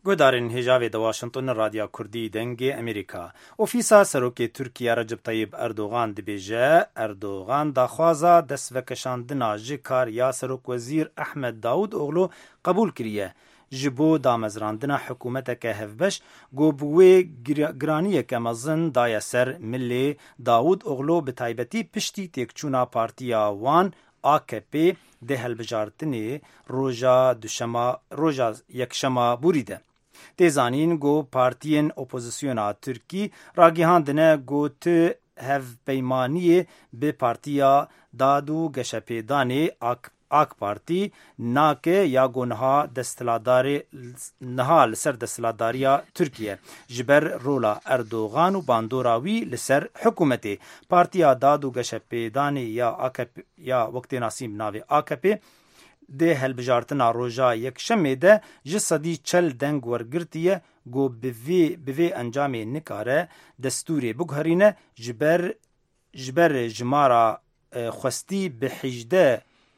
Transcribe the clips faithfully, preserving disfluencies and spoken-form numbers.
گودارین هجاوی د واشنگتن رادیو کردی دنگ امریکا. اوفیسا سروک ترکیه رجب طیب اردوغان دبیجه اردوغان داخوازا دست وکشاندنا جکار یا سروک وزیر احمد داود اغلو قبول کریه. جبو دامزراندنا حکومت که هفبش گو بوی گرانیه که مزن دای سر ملی داود اغلو بتایبتی پشتی تکچونا پارتیا وان آ که پی ده هلبجارتنی روژا دوشما روژا یکشما بوریده. تیزانین گو پارتین اپوزیسیونا ترکی راگیهاندنه گو ته هف پیمانی به پارتیا دادو گشپیدانی آک آک پارتی ناکه یا گونها دستلاداری نها لسر دستلاداریا ترکیه جبر رولا اردوغان و باندوراوی لسر حکومتی پارتیا دادو گشپیدانی یا آکپ یا وقت ناسیم ناوی آکپی ده هلبجارتنا روژا یک شمه ده جسدی چل دنگ ورگرتیه گو بوی بوی انجامی نکاره دستوری بگهرینه جبر جبر جمارا خوستی به حجده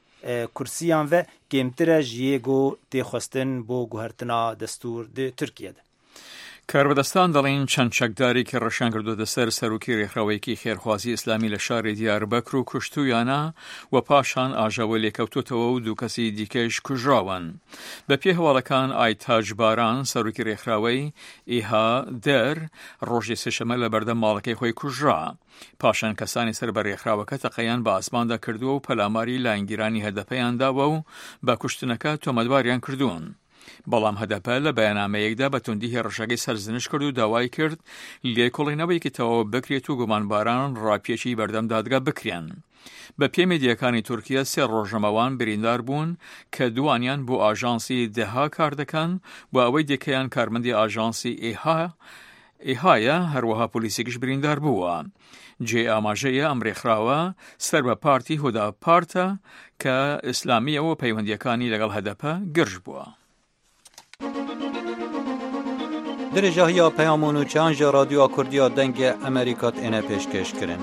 کرسیان و کمتر جیگو تی خواستن بو گوهرتنا دستور ده ترکیه ده. کاربدستان دەڵێن چەند چەکداری کە ڕەشان کردوتە سەر سەرۆکی ڕێکخراوەیەکی خێرخوازی ئیسلامی لە شاری دیاربەکر و کوشتویانە و پاشان ئاژەوە لێکەوتوتەوە و دوو کەسی دیکەش کوژراون. بە پێی هەواڵەکان ئایتاج باران سەرۆکی ڕێکخراوەی ئیها دەر ڕۆژی سێشەمە لە بەردەم ماڵەکەی خۆی کوژرا. پاشان کەسانی سەر بە ڕێکخراوەکە تەقەیان بە ئاسماندا کردووە و پەلاماری لایەنگیرانی هەدەپەیان داوە و بە کوشتنەکە تۆمەتباریان کردوون. بەڵام هەدەپە لە بەیاننامەیەکدا بە توندی هێڕەشەکەی سەرزنش کرد و داوای کرد لێکۆڵینەوەیەکی تەواو بکرێت و گومانباران ڕاپێچی بەردەم دادگا بکرێن. بە پێی میدیەکانی تورکیا سێ ڕۆژەمەوان بریندار بوون کە دوانیان بۆ ئاژانسی دەها کار دەکەن بۆ ئەوەی دەکەیان کارمەندی ئاژانسی ئێها ئێهایە هەروەها پۆلیسێکیش بریندار بووە. جێ ئاماژەیە ئەم ڕێکخراوە سەر بە پارتی هۆدا پارتە کە ئیسلامیەوە پەیوەندیەکانی لەگەڵ هەدەپە گرژ بووە. درجه پیامونو چانج رادیو کردیا دنگ امریکات اینه پیشکش کرن.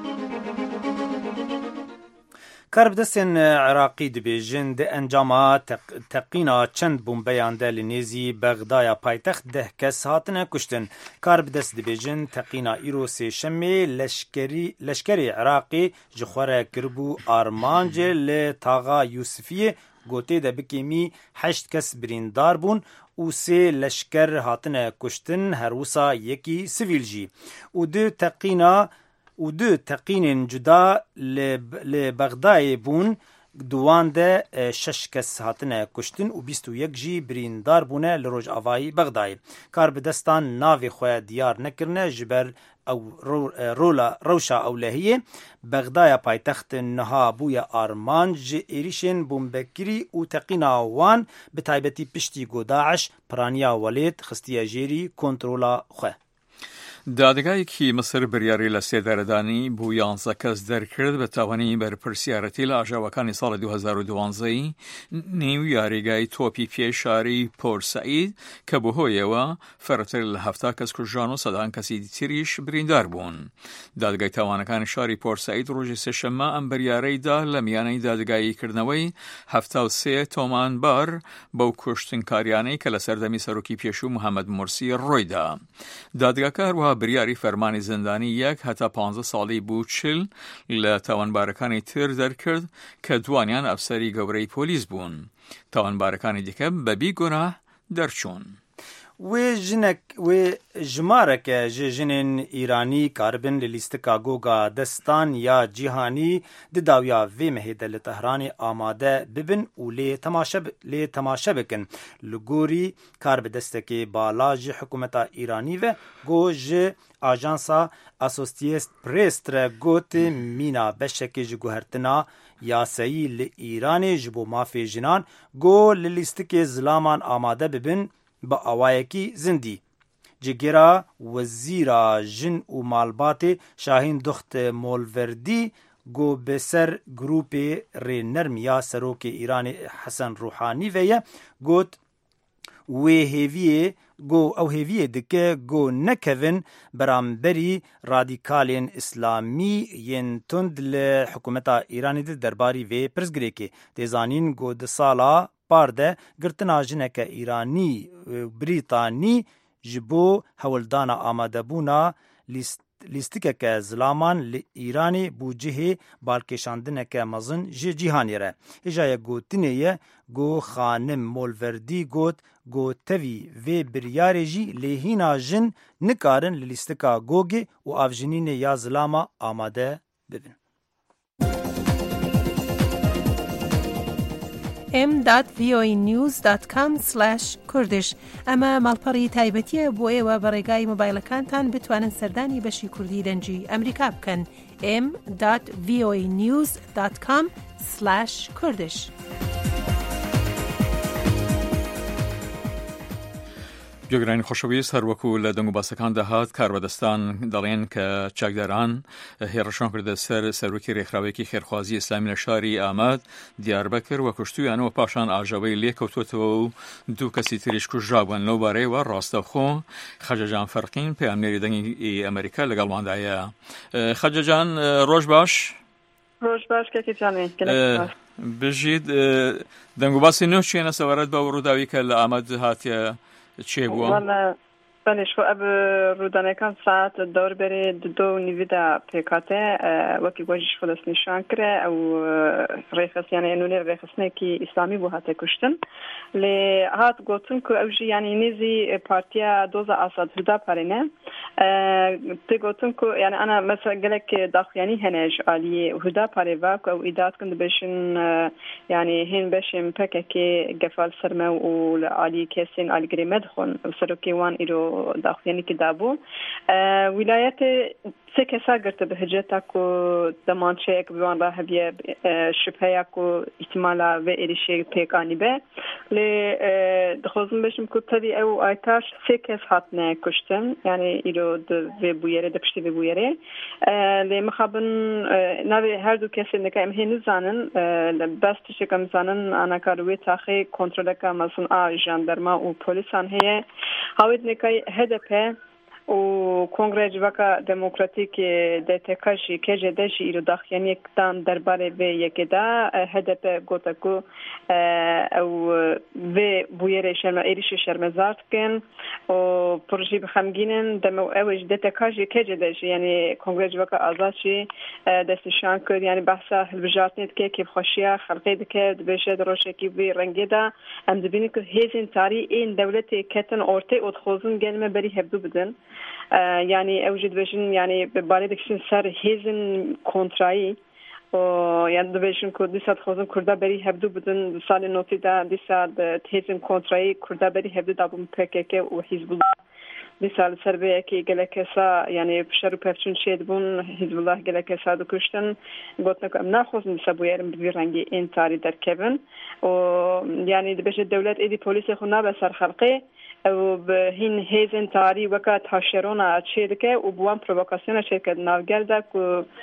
کاربدستن عراقی دبیجن ده انجام تقینا چند بومبیان ده لنیزی بغدایا پایتخت ده کس هاتنه کشتن. کاربدست دبیجن تقینا ایرو سی شمی لشکری لشکری عراقی جخوره کربو آرمانج لتاغا یوسفیه گوته ده بکیمی هشت کس بریندار بون و سه لشکر هاتنه کشتن هروسا یکی سیویل جی و دو تقینا و دو تقین جدا لبغدای بون دوان ده شش کس هاتنه کشتن و بیست و یک جی بریندار بونه لروج آوایی بغدای. کار بدستان ناوی خواه دیار نکرنه جبر او رو رولا روشا اولهیه بغدای پایتخت نها بوی آرمان جی ایریشن بومبکری و تقینا وان به تایبتی پشتی گو داعش پرانیا ولید خستیا جیری کنترولا خواه. دادگایەکی مەسر بریاری لە سێدارەدانی بۆ یانزە کەس دەرکرد بە تاوانی بەرپرسیارەتی لە ئاژاوەکانی ساڵی دوو هەزار و دوانزەی نێو یاریگای تۆپی پێشاری پۆرسەعید کە بۆ هۆیەوە فەرەتر لە هەفتا کەس کوژران و سەدان کەسی تریش بریندار بوون. دادگای تاوانەکانی شاری پۆرسەعید ڕۆژی سێشەممە ئەم بریارەیدا لە میانەی دادگاییکردنەوەی هەفتا و سێ تۆمانبار بەو کوشتنکاریانەی کە لە سەردەمی سەرۆکی پێشوو محەممەد مورسی ڕۆیدا. دادگاکە هەروەها بریاری فەرمانی زیندانی یەک هەتا پانزە ساڵی بوو چل لە تاوانبارەکانی تر دەرکرد کە دوانیان ئەفسەری گەورەی پۆلیس بوون. تاوانبارەکانی دیکە بەبی گوناه دەرچوون. و جنک و جمارک جنین ایرانی کاربن لیستکا گوگا دستان یا جهانی د داویا و مهده لتهران آماده ببن و لی تماشا لی تماشا بکن لگوری کارب دستکی بالاج حکومت ایرانی و گوج آژانسا اسوسییت پریس تر گوت مینا بشکی جگوهرتنا یاسایی ل ایران جبو مافی جنان گو لیستکی زلامان آماده ببن با اوایکی زندی جگرا وزیرا جن و مالبات شاهین دخت مولوردی گو بسر گروپ ری نرمیا سروک ایران حسن روحانی ویا گوت و هیویه گو او هیویه دکه گو نکوین برامبری رادیکالین اسلامی ین تند لحکومت ایرانی ده درباری و پرزگری که تیزانین گو ده سالا parde girtina jineke İranî Brîtanî ji bo hewildana amadebûna lîst lîstikeke zilaman li İranê bû cihê balkêşandineke mezin ji cîhanê re. Hêjaya gotinê ye got Xanim Molverdî got got tevî vê biryarê jî lêhîna jin nikarin li lîstika gogê û avjinînê ya zilama amade bibin. ام دات وی او ای نیوز دات کام سلاش کوردش اما مالپەڕی تایبەتیە بۆ ئێوە بەڕێگای مۆبایلەکانتان بتوانن سەردانی بەشی کوردی دەنجی ئەمریکا بکەن. ام دات وی او ای نیوز دات کام سلاش کوردش. گوێگرانی خۆشەویست هەروەکو لە دەنگ و باسەکان داهات کاربەدەستان دەڵێن کە چاکداران هێرشان کردە سەر سەرۆکی ڕێکخراوێکی خێرخوازی ئیسلامی لە شاری ئاماد دیاربەکر و کوشتویانەوە پاشان ئاژەوەی لێکەوتوتەوە و دوو کەسی تریش کوژرابوون لەو بارەیەوە ڕاستەوخۆ خەجەجان فەرقین پەیامنێری دەنگی ئەمریکا لەگەڵماندایە. خەجەجان ڕۆژ باش. ڕۆژ باش کەکیجانێ بژید دەنگ و باسی نوێ چێنە سەوارەت بە ڕووداوی کە لە ئاماد هاتیە چێ بووە؟ بەش ئەب ڕوودانەکان ساعت دەور بەرێ دو نیویدا پێکاتێ وەکی گۆژیش خودست نیشان کرێ ئەو ڕێخستیانە نونێ ڕێخستنێکی ئیسلامی بوو هاتە کوشتن لێ هات گوتن کو ئەو ژی یانی نێزی پارتیا دۆزە ئاساد هودا پارێنە تێ گوتن کو یعنی ئەنا مەسە گەلێک داخویانی هەنێژ ئالیێ هودا پارێڤا کو ئەو ئیدات کن دەبێشن یعنی هێن بەشێم پەکەکێ گەفال سەرمە و لە ئالی کێسین ئالیگرێ مەدخۆن سەرۆکی وان ئیرۆ داخویانی که دابو ولایت سه کسا گرته به هجتا کو دمانچه یک بیوان راه بیه شبهه کو احتمالا و ایریشه پیکانی به لی دخوزم بشم که تبی او آیتاش سه کس هاتنه کشتن یعنی ایرو و بویره دپشتی و بویره لی مخابن نوی هر دو کسی نکه امهی نزانن بس تشکم زانن آنا کاروی تاخی کنترل که مثلا آ جاندرما و پولیسان هیه هاوید نکه هدفه و کنگره جواکا دموکراتیک دتکاشی که جدشی ایرو داخیانی کتان درباره و یکی دا هدف گوتکو او و بویره شرم ایریش شرمزارت کن و پروژی بخمگینن دمو اوش دتکاشی که جدشی یعنی کنگره جواکا آزادشی دستشان کرد یعنی بحثا هلبجارتنید که کیف خوشیه خلقی دکه دبشه دروشه کی بی رنگی دا ام دبینی که هیزین تاری این دولت کتن ارته ادخوزن گلمه بری هبدو بدن یعنی اوجد بشن یعنی باره دکشن سر هیزن کنترایی و یعنی دبشن که دیسات خوزن کرده بری هبدو بدن سال نوتی دا دیسات هیزن کنترایی کرده بری هبدو دابون پککه و حزب الله دیسال سربیه که گلکسا یعنی شروع پفچون شد بون حزب الله گلکسا دو کشتن گفتن که امنا خوزن دیسا بویرم بدوی رنگی این تاری در کبن و یعنی دبشه دولت ایدی پولیس خونا به سر خلقه و به هین هیزن تاری وقت هاشرونا چیدکه و بوان پرووکاسیون شرکت ناوگرده که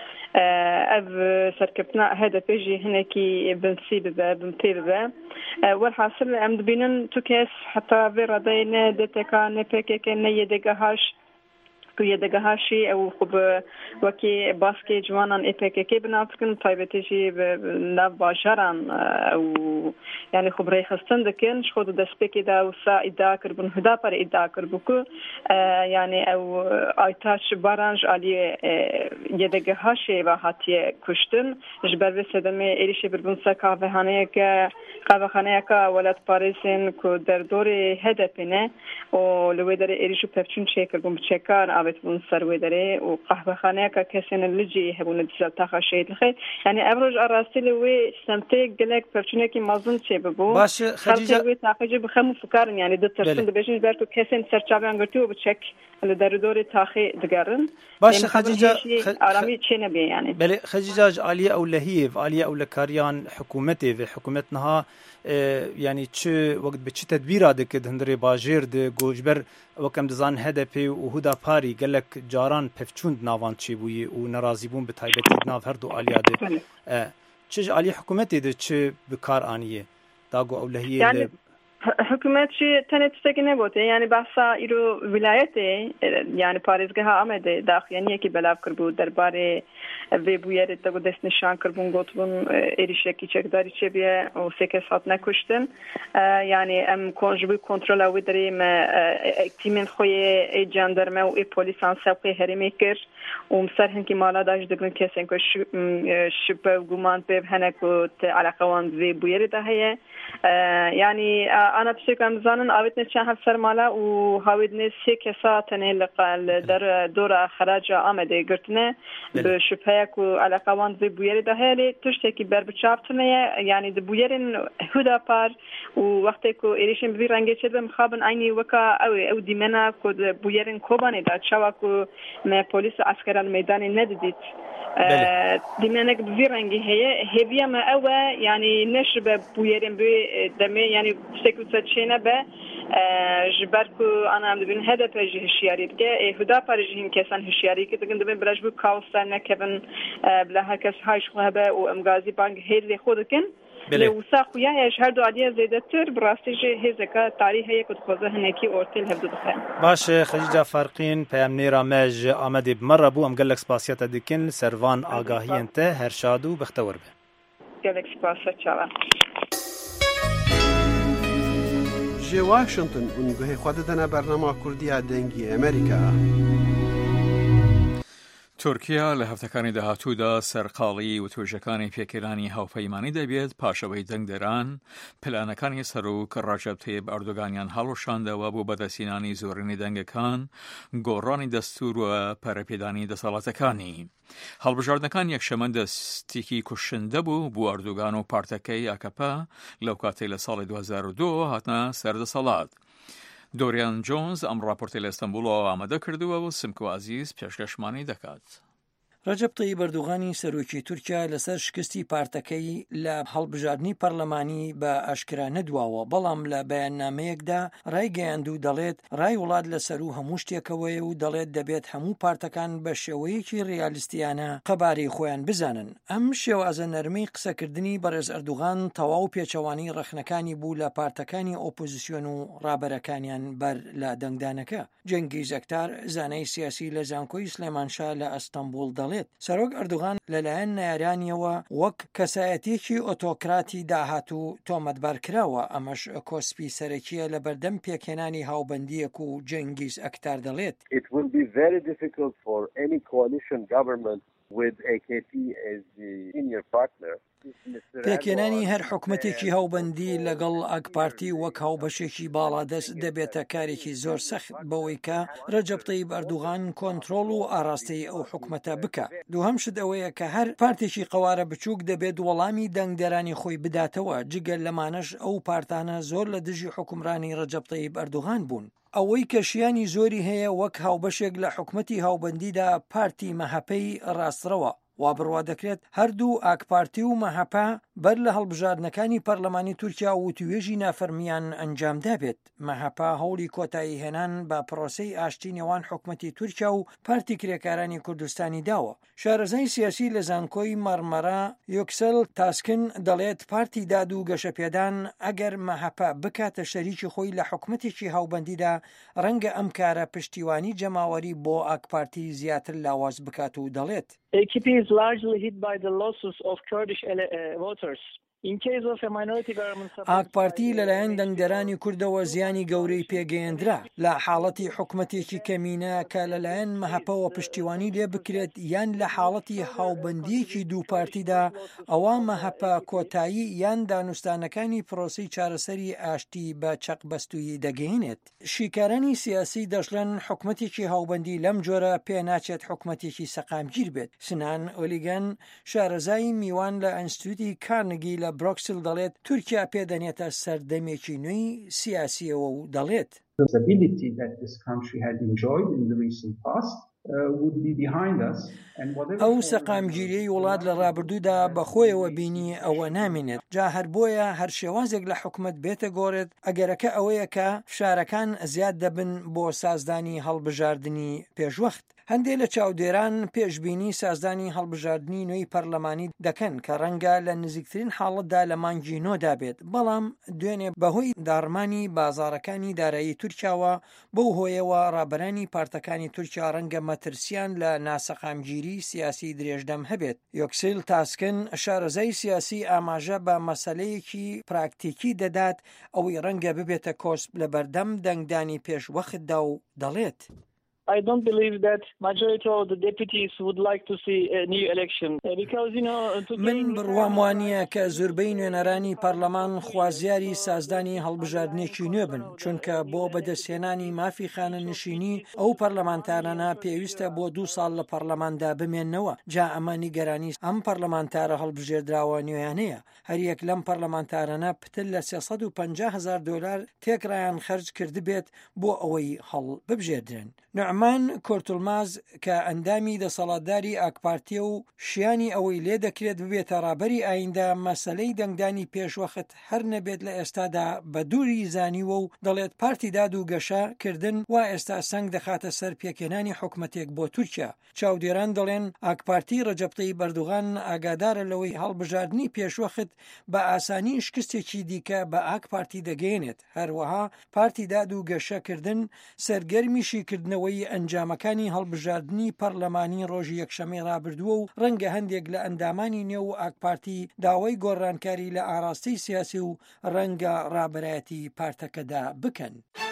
اف سرکبنا هدفی جی هنکی بنسی ببه بنتی ببه والحاصل ام دبینن تو کس حتی وی ردین دتکا نپکه نه یدگهاش که یدگهاشی او خوب وکی باسکی جوانان اپکه بنافکن تایبتیجی ناو باشران او یعنی خوب ریخستن دکن خود دسپکی دا و سا ادعا کربون هدا پر ادعا کربو که یعنی او آیتاش بارانج آلی یدگهاشی و حتی کشتن جبر و سدمه ایریش بربونسا کافه هانه که کافه خانه که ولد پاریسین که در دور هدفینه و لوی در ایریشو پفچون چه کربون بچکار آبت بون سروی داره و قهوه خانه که کسی نلجی هبون دیزل تاخا شید لخی یعنی ابروج اراستی لوی سمته گلک پرچونه کی مازن چه ببو باشه خدیجه لوی تاخیجی بخمو فکرن یعنی دو ترسون دبیشن برکو کسی سرچاوی انگرتی و بچک در دور تاخی دگرن باشه خدیجه آرامی چه نبی یعنی بله خدیجه عالیه اولهیه عالیه اولکاریان حکومتی و حکومتنها یعنی چه وقت به چه تدبیر اده که هندره باجر ده گوجبر وکم دزان هدفی و هدا پاری گلک جاران پفچوند ناوان چی بوی و ناراضی بون به تایبتی ناو هر دو عالیه ده چه عالی حکومتی ده چه بکار آنیه داگو اولهیه یعنی حکومت چی تنت سکنه گوته یعنی بحثا ایرو ولایته یعنی پارێزگەها ئەمەدە داخیانیەکی بەلاو کردبوو دەربارەی vê bûyerê te dest nîşan kirbûn gotibûn êrişekî çekdarî çêbiye û sê kes hatine kuştin yani em ji bo kontrola wê derê me tîmên xwe ê jandarme û ê polîsan sevqê herêmê kir û ser hinkî mala da ji digrin kesên ku şüphe û guman pêv hene ku te eleqewan vê bûyerê de heye yani ana tiştek em zanin avêtine çend hev ser mala û hawêdinê sê kesa tenê li der dora xeraca Amedê girtine bi şüpheya ku eleqewan vê bûyerê de heye lê tiştekî berbiçavtine ye yani di bûyerên huda par û wextê ku êrişên bi vî rengê çêdibe mixabin aynî weka ew ê ew dîmena ku di bûyerên Kobanê de çawa ku me polîs askera li meydanê nedidît dîmenek bi vî rengî heye hêviya me ew e yani neşibe bûyerên bê demê yani tiştek wisa çêne be ji ber ku ana em dibin H D P jî hişyarî dike ê Hüdaparê jî hin kesan hişyarî dikin dibin biraj bû kaoslar nekevin bila herkes hayş xwe hebe û em gazî bang hêzê xwe dikin lê wisa xuya ya ji her du aliyê zêdetir bi rastî jî hêzeka tarî heye ku dixwaze hinekî ortêl hevdû dixe. Baş e Xecîca Ferqîn peyamnêra me ji Amedê bi me re bû em gelek spasiya te dikin li servan agahiyên te her şad û bextewar be. Gelek spas çawa. Ji Washington û guhê xwe didine bernama Kurdiya Dengê Amerîka. تورکیا لە هەفتەکانی داهاتوودا سەرقاڵی و توێژەکانی پێکێرانی هاوپەیمانی دەبێت پاشەوەی دەنگدەران پلانەکانی سەرۆک ڕەجەب تەیب ئەردۆغانیان هەڵۆشاندەوە بۆ بەدەستهێنانی زۆرینەی دەنگەکان گۆڕانی دەستور و پەرەپێدانی دەسەڵاتەکانی. هەڵبژاردنەکان یەکشەمە دەستێکی کوشندە بوو بۆ ئەردۆغان و پارتەکەی ئاکەپا لەو کاتەی لە ساڵی دوو هەزار و دوو هاتنە سەردەسەڵات. دۆریان جۆنز ئەم ڕاپۆرتەی لە ئەستەمبوڵەوە ئامادە کردووە و سمکو عەزیز پێشکەشمانی دەکات. ڕەجەب تەیب ئەردۆغانی سەرۆکی تورکیا لەسەر شکستی پارتەکەی لە هەڵبژاردنی پەرلەمانی بە ئاشکرا نەدواوە بەڵام لە بەیاننامەیەکدا ڕایگەیاند و دەڵێت ڕای وڵات لەسەر و هەموو شتێکەوەیە و دەڵێت دەبێت هەموو پارتەکان بە شێوەیەکی ڕیالیستیانە قەبارەی خۆیان بزانن. ئەم شێوازە نەرمەی قسەکردنی بەڕێز ئەردوغان تەواو پێچەوانی ڕەخنەکانی بوو لە پارتەکانی ئۆپۆزیسیۆن و ڕابەرەکانیان بەر لە دەنگدانەکە. جەنگیز ئەکتار زانای سیاسی لە زانکۆی سلێمانشا لە ئەستەمبوڵ دەڵێت سەرۆک ئەردوغان لەلایەن نارانیەوە وەک کەسایەتێکی ئۆتۆکراتی داهاتوو تۆمەتبار کراوە. ئەمەش کۆسپی سەرەکیە لە بەردەم پێکێنانی هاوبەندیەک و جەنگیز ئەکتار دەڵێت. It will be very difficult for any coalition government with A K P as the senior partner. پێکێنانی هەر حکومەتێکی هاوبەندی لەگەڵ ئاک پارتی وەک هاوبەشێکی باڵادەست دەبێتە کارێکی زۆر سەخت بەوەی کە ڕەجەب تەیب ئەردوغان کۆنتڕۆڵ و ئاراستەی ئەو حکومەتە بکە. دووهەم شت ئەوەیە کە هەر پارتێکی قەوارە بچووک دەبێت وەڵامی دەنگدەرانی خۆی بداتەوە جگەل لەمانەش ئەو پارتانە زۆر لە دژی حکومڕانی ڕەجەب تەیب ئەردوغان بوون. ئەوەی کەشیانی زۆری هەیە وەک هاوبەشێک لە حکومەتی هاوبەندیدا پارتی مەهەپەی ڕاستڕەوە. وا بڕوا دەکرێت هەردوو ئاکپارتی و مەهەپا بەر لە هەڵبژاردنەکانی پەرلەمانی تورکیا و توێژی نافەرمیان ئەنجامدا بێت. مەهەپا هەوڵی کۆتایی هێنان بە پرۆسەی ئاشتی نێوان حکومەتی تورکیا و پارتی کرێکارانی کوردستانی داوە. شارەزای سیاسی لە زانکۆی مەرمەرا یۆکسەل تاسکن دەڵێت پارتی داد و گەشەپێدان ئەگەر مەهەپا بکاتە شەریکی خۆی لە حکومەتێکی هاوبەندیدا ڕەنگە ئەم کارە پشتیوانی جەماوەری بۆ ئاکپارتی زیاتر لاواز بکات و دەڵێت. A K P is largely hit by the losses of Kurdish voters. ئاک پارتی لەلایەن دەنگدەرانی کوردەوە زیانی گەورەی پێگەیەندرا لە حاڵەتی حکومەتێکی کەمینە کە لەلایەن مەهەپەوە پشتیوانی لێ بکرێت یان لە حاڵەتی هاوبەندیەکی دوو پارتیدا ئەوە مەهەپە کۆتایی یان دانوستانەکانی پرۆسی چارەسەری ئاشتی بە چەقبەستویی دەگەێنێت. شیکارانی سیاسی دەژڵێن حکومەتێکی هاوبەندی لەم جۆرە پێ ناچێت حکومەتێکی سەقامگیر بێت. سنان ئۆلیگەن شارەزای میوان لە ئەنستیتوتی کارنگی لە بروکسل دەڵێت تورکیا پێدەنێتە سەردەمێکی نوێی سیاسیەوە و دەڵێت ئەو سەقامگیریەی وڵات لە ڕابردوودا بەخۆیەوە بینی ئەوە نامێنێت. جا هەر بۆیە هەر شێوازێک لە حکومەت بێتە گۆڕێت ئەگەرەکە ئەوەیە کە فشارەکان زیاد دەبن بۆ سازدانی هەڵبژاردننی پێشوەخت. هەندێک لە چاودێران پێشبینی سازدانی هەڵبژاردننی نوێی پەرلەمانی دەکەن کە ڕەنگە لە نزیکترین حاڵەتدا لە مانگی نۆدا بێت، بەڵام دوێنێ بەهۆی داڕمانی بازاڕەکانی دارایی تورکیاوە بەو هۆیەوە ڕابەرانی پارتەکانی تورکیا ڕەنگە مەترسیان لە ناسەقامگیری سیاسی درێژدەم هەبێت. یۆکسیل تاسکن شارەزای سیاسی ئاماژە بە مەسەلەیەکی پراکتیکی دەدات ئەوەی ڕەنگە ببێتە کۆسپ لە بەردەم دەنگدانی پێشوەختدا و دەڵێت I don't believe that majority of the deputies would like to see a new election because you know من بڕوام وانییە کە زۆربەی نوێنەرانی پەرلەمان خوازیاری سازدانی هەڵبژاردنێکی نوێ بن، چونکە بۆ بەدەستهێنانی مافی خانەنشینی ئەو پەرلەمانتارانە پێویستە بۆ دوو ساڵ لە پەرلەماندا بمێننەوە. جا ئەمە نیگەرانی ئەم پەرلەمانتارە هەڵبژێردراوە نوێیانەیە. هەریەک لەم پەرلەمانتارانە پتل لە سێسەد و پەنجا هەزار دۆلار تێکڕایان خەرج کرد بێت بۆ ئەوەی هەڵ ببژێردرن. نوعمان کۆرتولماز کە ئەندامی دەسەڵاتداری ئاکپارتیە و شیانی ئەوەی لێ دەکرێت ببێتە ڕابەری ئایندا مەسەلەی دەنگدانی پێشوەخت هەر نەبێت لە ئێستادا بە دووری زانیوە و دەڵێت پارتی داد و گەشە کردن و ئێستا سەنگ دەخاتە سەر پێکێنانی حکومەتێک بۆ تورکیا. چاودێران دەڵێن ئاکپارتی ڕەجەب تەیب ئەردوغان ئاگادارە لەوەی هەڵبژاردننی پێشوەخت بە ئاسانی شکستێکی دیکە بە ئاکپارتی دەگەێنێت. هەروەها پارتی داد و گەشەکردن سەرگەرمیشی کردنەوەی ئەنجامەکانی هەڵبژاردننی پەرلەمانی ڕۆژی یەکشەمەی ڕابردووە و ڕەنگە هەندێک لە ئەندامانی نێو و ئاکپارتی داوای گۆڕانکاری لە ئاراستەی سیاسی و ڕەنگە ڕابەرایەتی پارتەکەدا بکەن.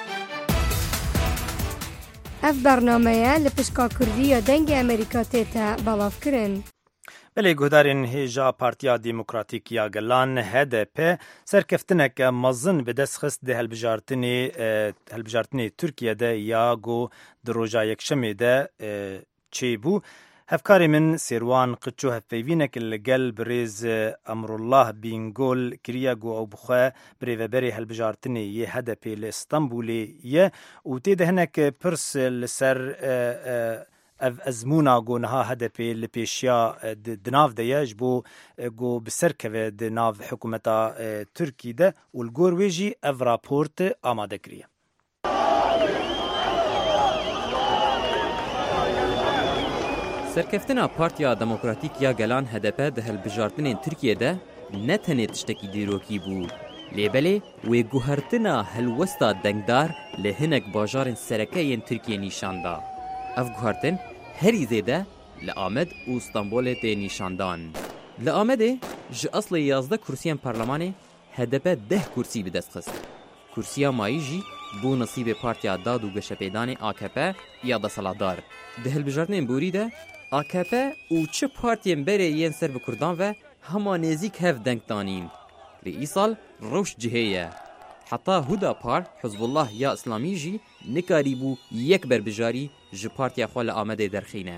ئەف بەرنامەیە لە پشکا کوردیە دەنگی ئەمریکا تێتە بەڵاوکردن. بەلێ گۆدارên هێژا پارتیا دیموکراتیکیا گەلان H D P سەرکەفتنێکە مەزن bi dest xist di hilbijartinê hilbijartinê Tirkiyeyê ya got di roja yekşemê de çêbû. Hevkarê min Sêrwan Qiçû hevpeyvînek li gel birêz Emrullah Bîngol kiriye got ew bixwe birêveberê hilbijartinê yê H D P li Stenbolê ye û tê de hinek pirs li ser ev ezmûna got H D P li pêşiya di nav de ye ji bo got bi ser keve di nav hikûmeta Tirkî de û li gor wê jî ev raport amade kiriye. سەرکەفتنا پارتیا دموکراتیک یا گەلان H D P di hilbijartinên Tirkiyeyê ne tenê tiştekî dîrokî bû, lêbelê wê guhertina helwesta dengdar li hinek bajarên serekeyên Tirkiyeyê nîşanda. Ev guhertin herî zêde li Amed û Stenbolê tê nîşandan. Li Amedê ji aslê yazdeh kursiyên parlemanê H D P deh kursî bi dest xist. Kursiya mayî jî bû nasîbê partiya dad û geşepêdanê A K P ya desaladar. Di hilbijartinên borî de A K P û çi partiyên berê yên ser bi Kurdan ve hema nêzik hev deng danîn. Li îsal rewş cihê ye. Heta Hudapar Hizbullah ya İslamî jî nikarî bû yek berbijarî ji partiya xwe li Amedê derxîne.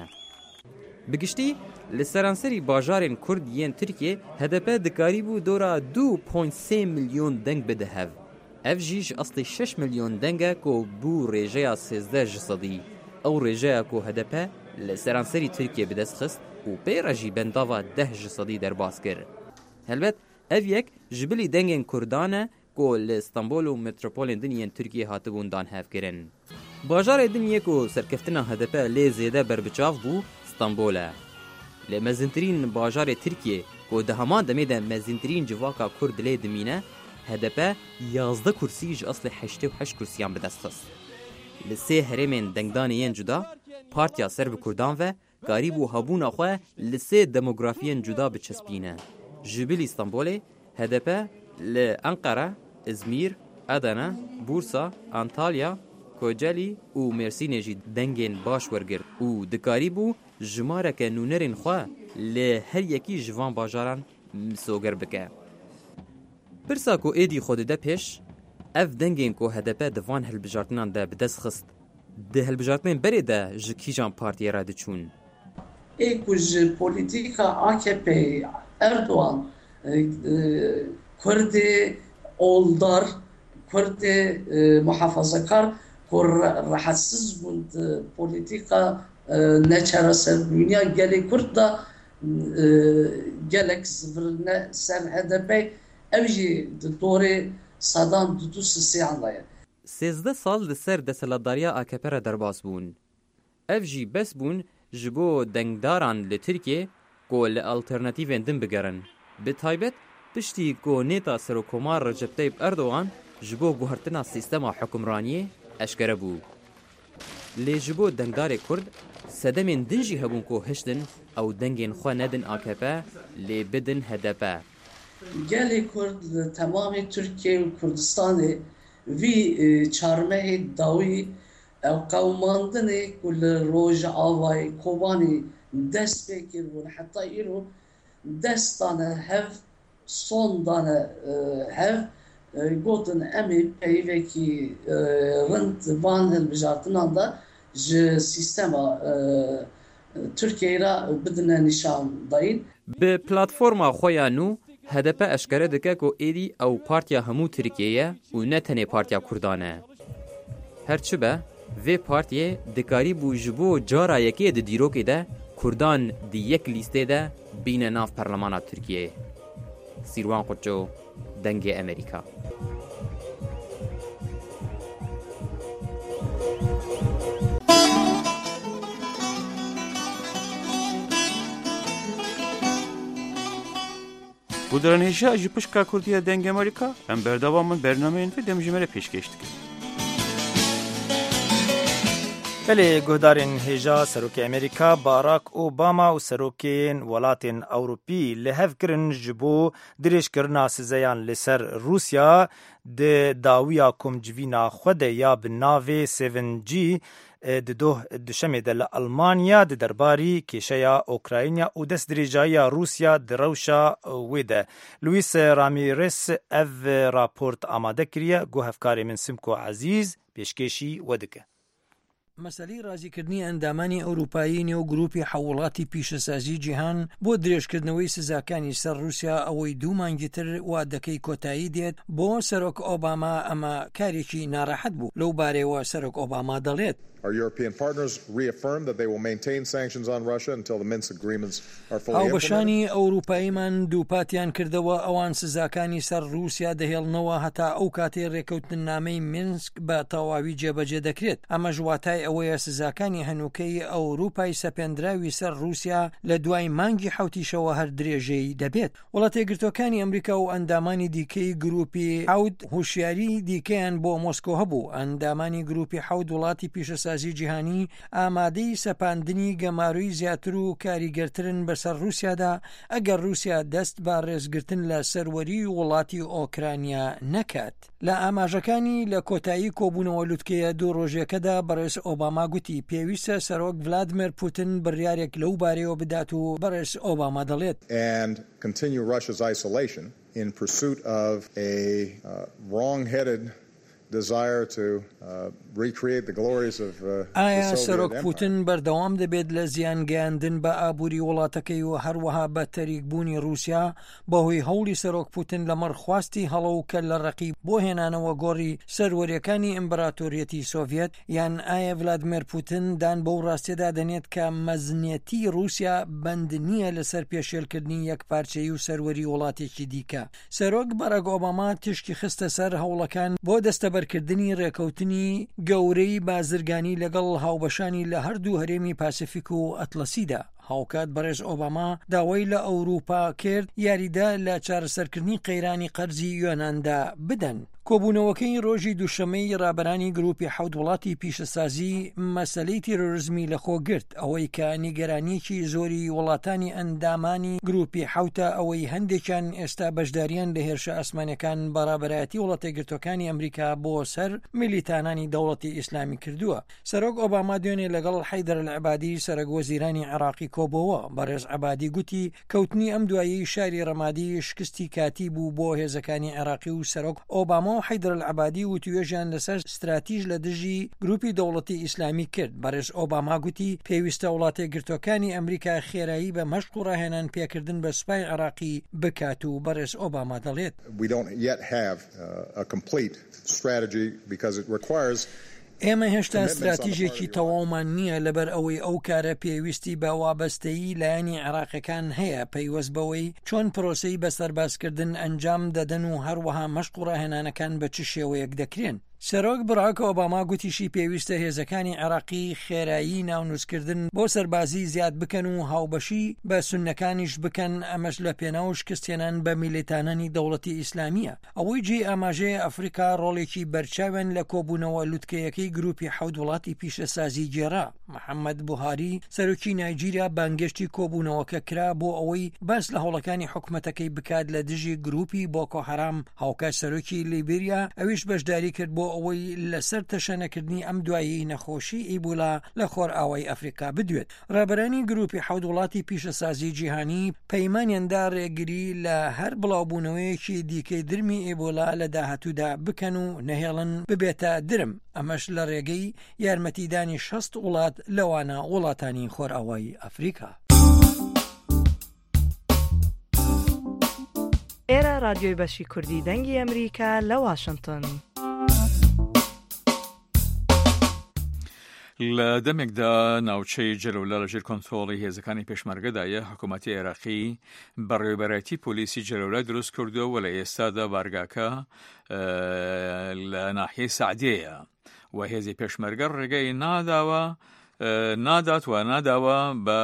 Bi giştî li seranserî bajarên Kurd yên Tirkiye H D P dikarî bû dora du point sê milyon deng bide hev. Ev jî ji aslê şeş milyon deng e ku bû rêjeya sêzdeh ji sedî. Ew rêjeya ku H D P li seranserî Tirkiye bi dest xist û pêra jî bendava deh ji sedî derbas kir. Helbet ev yek ji bilî dengên Kurdan e ku li Stenbol û metropolên din yên Tirkiye hatibûn danhevkirin. Bajarê din yê ku serkeftina H D P lê zêde berbiçav bû Stenbol e. Li mezintirîn bajarê Tirkiye ku di hema demê de mezintirîn civaka Kurd lê dimîne H D P yazdeh kursî ji aslê heştê û heşt kursiyan bi dest xist. Li sê herêmên dengdanê yên cuda partiya ser bi Kurdan ve karî bû hebûna xwe li sê demografiyên cuda biçespîne. Ji bilî Stenbolê H D P li Enqere, İzmir, Adana, Bursa, Antalya, Kocaeli û Mêrsînê jî dengên baş wergir û dikarî bû jimareke nûnerên xwe li her yekî ji van bajaran misoger bike. Pirsa ku êdî xwe dide pêş, ev dengên ku H D P di van hilbijartinan de bi dest xist, di hilbijartinên berê de ji kîjan partiyê re diçûn? Ê ku ji polîtîka A K P Erdoğan Kurdê oldar, Kurdê muhafazakar ku rahatsız bûn polîtîka neçareserbûniya gelê Kurd da gelek zivirine ser H D P ev jî di dorê sadan du sisiyan daye. Sêzdeh sal li ser deselatdariya A K P re derbas bûn. ev jî bes bûn ji bo dengdaran li Tirkiye ku li alternatîvên din bigerin. Bi taybet piştî ku nêta Serokkomar Recep Tayyip Erdogan ji bo guhertina sîstema hukmraniyê eşkere bû. Lê ji bo dengdarê Kurd sedemên din jî hebûn ku hiştin ew dengên xwe nedin A K P lê bidin H D P. Gelê Kurd li temamê Tirkiye û Kurdistanê vî çarmehê dawî ew qewmandinê ku li Rojavayê Kobanî dest pê kirbûn heta îro dest dane hev son dane hev gotin em ê peyvekî rind van hilbijartinan da ji sîstema Tirkiyeyê ra bidine nîşan dayîn. Bi platforma xwe ya nû H D P eşkere dike ku êdî ew partiya hemû Tirkiyeyê û ne tenê partiya Kurdan e. Her çi be, vê partiyê dikarî bû ji bo cara yekê di dîrokê de Kurdan di yek lîstê de bîne nav Perlemana Tirkiyeyê. Sîrwan Qoço, Dengê Amerîka. Bu derenêja ji pişka Kurdiya Dengê Amerîka em berdewamên bernameyên vê demjimêre pêşkêş dikin. Belê guhdarên hêja Serokê Amerîka Barack Obama û serokên welatên Ewropî li hev kirin ji bo dirêjkirina sizeyan li ser Rûsya di dawiya komcivîna xwe de ya bi navê seven G di doh duşemê de li Almanya di derbarî kêşeya Ukrayna û destdirêjayiya Rûsya di rewşa wê de. Luis Ramirez ev raport amade kiriye, guhevkarê min Simko Ezîz pêşkêşî we dike. مەسەلەی ڕازیکردنی ئەندامانی ئەوروپایی نێو گروپی حەوڵاتی پیشەسازی جیهان بۆ درێژکردنەوەی سزاکانی سەر رووسیا ئەوەی دوو مانگی تر وادەکەی کۆتایی دێت بۆ سەرۆک ئۆباما ئەمە کارێکی ناڕەحەت بوو. لەو بارەیەوە سەرۆک ئۆباما دەڵێت Our European partners reaffirmed that they will maintain sanctions on Russia until the Minsk agreements are fully implemented. هاوبەشانی ئەوروپاییمان دووپاتیان کردەوە ئەوان سزاکانی سەر رووسیا دەهێڵنەوە هەتا ئەو کاتێ ڕێکەوتنامەی مینسک بە تەواوی جێبەجێ دەکرێت. ئەمە ژواتای ئەوەیە سزاکانی هەنووکەی ئەوروپای سەپێنراوی سەر رووسیا لە دوای مانگی حوتیشەوە هەر درێژەی دەبێت. وڵاتە یەکگرتووەکانی ئەمریکا و ئەندامانی دیکەی گروپی حەوت هوشیاری دیکەیان بۆ مۆسکۆ هەبوو. ئەندامانی گروپی حەوت وڵاتی پیشەسازی جیهانی ئامادەی سەپاندنی گەماروی زیاتر و کاریگەرترن بەسەر رووسیادا ئەگەر رووسیا دەست بە ڕێزگرتن لە سەروەری وڵاتی ئۆکرانیا نەکات. لە ئاماژەکانی لە کۆتایی کۆبوونەوە لوتکەیە دوو ڕۆژێکەدا بەڕێز ئۆباما گوتی پێویستە سەرۆک ڤلادیمیر پوتین بڕیارێک لەو بارەیەوە بدات و بەڕێز ئۆباما دەڵێت and continue Russia's isolation in pursuit of a uh, wrong-headed desire to uh, recreate the glories of uh, ئایا the Soviet سەرۆک Empire. پوتین بەردەوام دەبێت لە زیان گەیاندن بە ئابووری وڵاتەکەی و هەروەها بە تەریکبوونی رووسیا بەهۆی هەوڵی سەرۆک پوتین لەمەڕ خواستی هەڵەوکە لە ڕەقی بۆ هێنانەوە گۆڕی سەروەریەکانی ئیمپراتۆریەتی سۆڤێت، یان ئایا ڤلادیمیر پوتین دان بەو ڕاستیەدا دەنێت کە مەزنێتی رووسیا بەند نییە لەسەر پێشێلکردنی یەکپارچەیی و سەروەری وڵاتێکی دیکە. سەرۆک باراک ئۆباما تشکی خستە سەر هەوڵەکان بۆ دەستەبەرکردنی ڕێکەوتنی گەورەی بازرگانی لەگەڵ هاوبەشانی لە هەردوو هەرێمی پاسیفیک و ئەتلەسیدا. هاوکات بەڕێز ئۆباما داوای لە ئەوروپا کرد یاریدا لە چارەسەرکردنی قەیرانی قەرزی یۆناندا بدەن. کۆبوونەوەکەی ڕۆژی دووشەمەی ڕابەرانی گروپی حەوت وڵاتی پیشەسازی مەسەلەی تیرۆریزمی لەخۆ گرت، ئەوەی کە نیگەرانیەکی زۆری وڵاتانی ئەندامانی گروپی حەوتە ئەوەی هەندێکیان ئێستا بەشداریان لە هێرشە ئاسمانەکان بەڕابەرایەتی وڵاتە یەکگرتووەکانی ئەمریکا بۆ سەر میلیتانانی دەوڵەتی ئیسلامی کردووە. سەرۆک ئۆباما دوێنێ لەگەڵ حەیدەر العەبادی سەرۆک وەزیرانی عێراقی کۆبەوە. بەڕێز عەبادی گوتی کەوتنی ئەم دوایی شاری ڕەمادی شکستی کاتی بوو بۆ هێزەکانی عێراقی و سەرۆک ئۆباما و حەیدەر العەبادی و توێژیان لەسەر استراتیژ لە دژی گروپی دەوڵەتی ئیسلامی کرد. بەڕێز ئۆباما گوتی پێویستە وڵاتە یەکگرتووەکانی ئەمریکا خێرایی بە مەشق و ڕاهێنان پێکردن بە سوپای عێراقی بکات و بەڕێز ئۆباما دەڵێت We don't yet have uh, a complete strategy because it requires ئێمە هێشتا استراتیژێکی تەواومان نییە لەبەر ئەوەی ئەو کارە پێویستی بە وابەستەیی لایەنی عێراقیەکان هەیە پەیوەست بەوەی چۆن پرۆسەی بەسەربازکردن ئەنجام دەدەن و هەروەها مەشق و ڕاهێنانەکان بە چ شێوەیەک دەکرێن. سەرۆک براک ئۆباما گوتیشی پێویستە هێزەکانی عێراقی خێرایی ناونووسکردن بۆ سەربازی زیاد بکەن و هاوبەشی بە سوننەکانیش بکەن، ئەمەش لە پێناو شکستێنان بە میلیتانانی دەوڵەتی ئیسلامیە. ئەوەی جێ ئاماژەیە ئەفریقا ڕۆڵێکی بەرچاوێن لە کۆبوونەوە لوتکەیەکەی گروپی حەوت وڵاتی پیشەسازی جێرا. محەممەد بوهاری سەرۆکی نایجیریا بانگشتی کۆبوونەوەکە کرا بۆ ئەوەی باس لە هەوڵەکانی حکومەتەکەی بکات لە دژی گروپی بۆکۆ حەرام. هاوکات سەرۆکی لیبریا ئەویش بەشداری کرد بۆ ئەوەی لەسەر تەشەنەکردنی ئەم دوایی نەخۆشی ئیبولا لە خۆر ئاوای ئەفریقا بدوێت. ڕێبەرانی گروپی حەوت وڵاتی پیشەسازی جیهانی پەیمانیاندا ڕێگری لە هەر بڵاوبوونەوەیەکی دیکەی درمی ئیبولا لە داهاتوودا بکەن و نەهێڵن ببێتە درم، ئەمەش لە ڕێگەی یارمەتیدانی شەست وڵات لەوانە وڵاتانی خۆر ئاوای ئەفریقا. ئێرە رادیۆی بەشی کوردی دەنگی ئەمریکا لە واشنگتن. لە دەمێکدا ناوچەی جەلەولا لەژێر کۆنترۆڵی هێزەکانی پێشمەرگەدایە حکوومەتی عێراقی بەڕێوەبەرەتی پۆلیسی جەلەولا دروست کردووە و لە ئێستادا بارگاکە لە ناحیەی سعدیەیە و هێزی پێشمەرگە ڕێگەی ناداوە نادات و ناداوە بە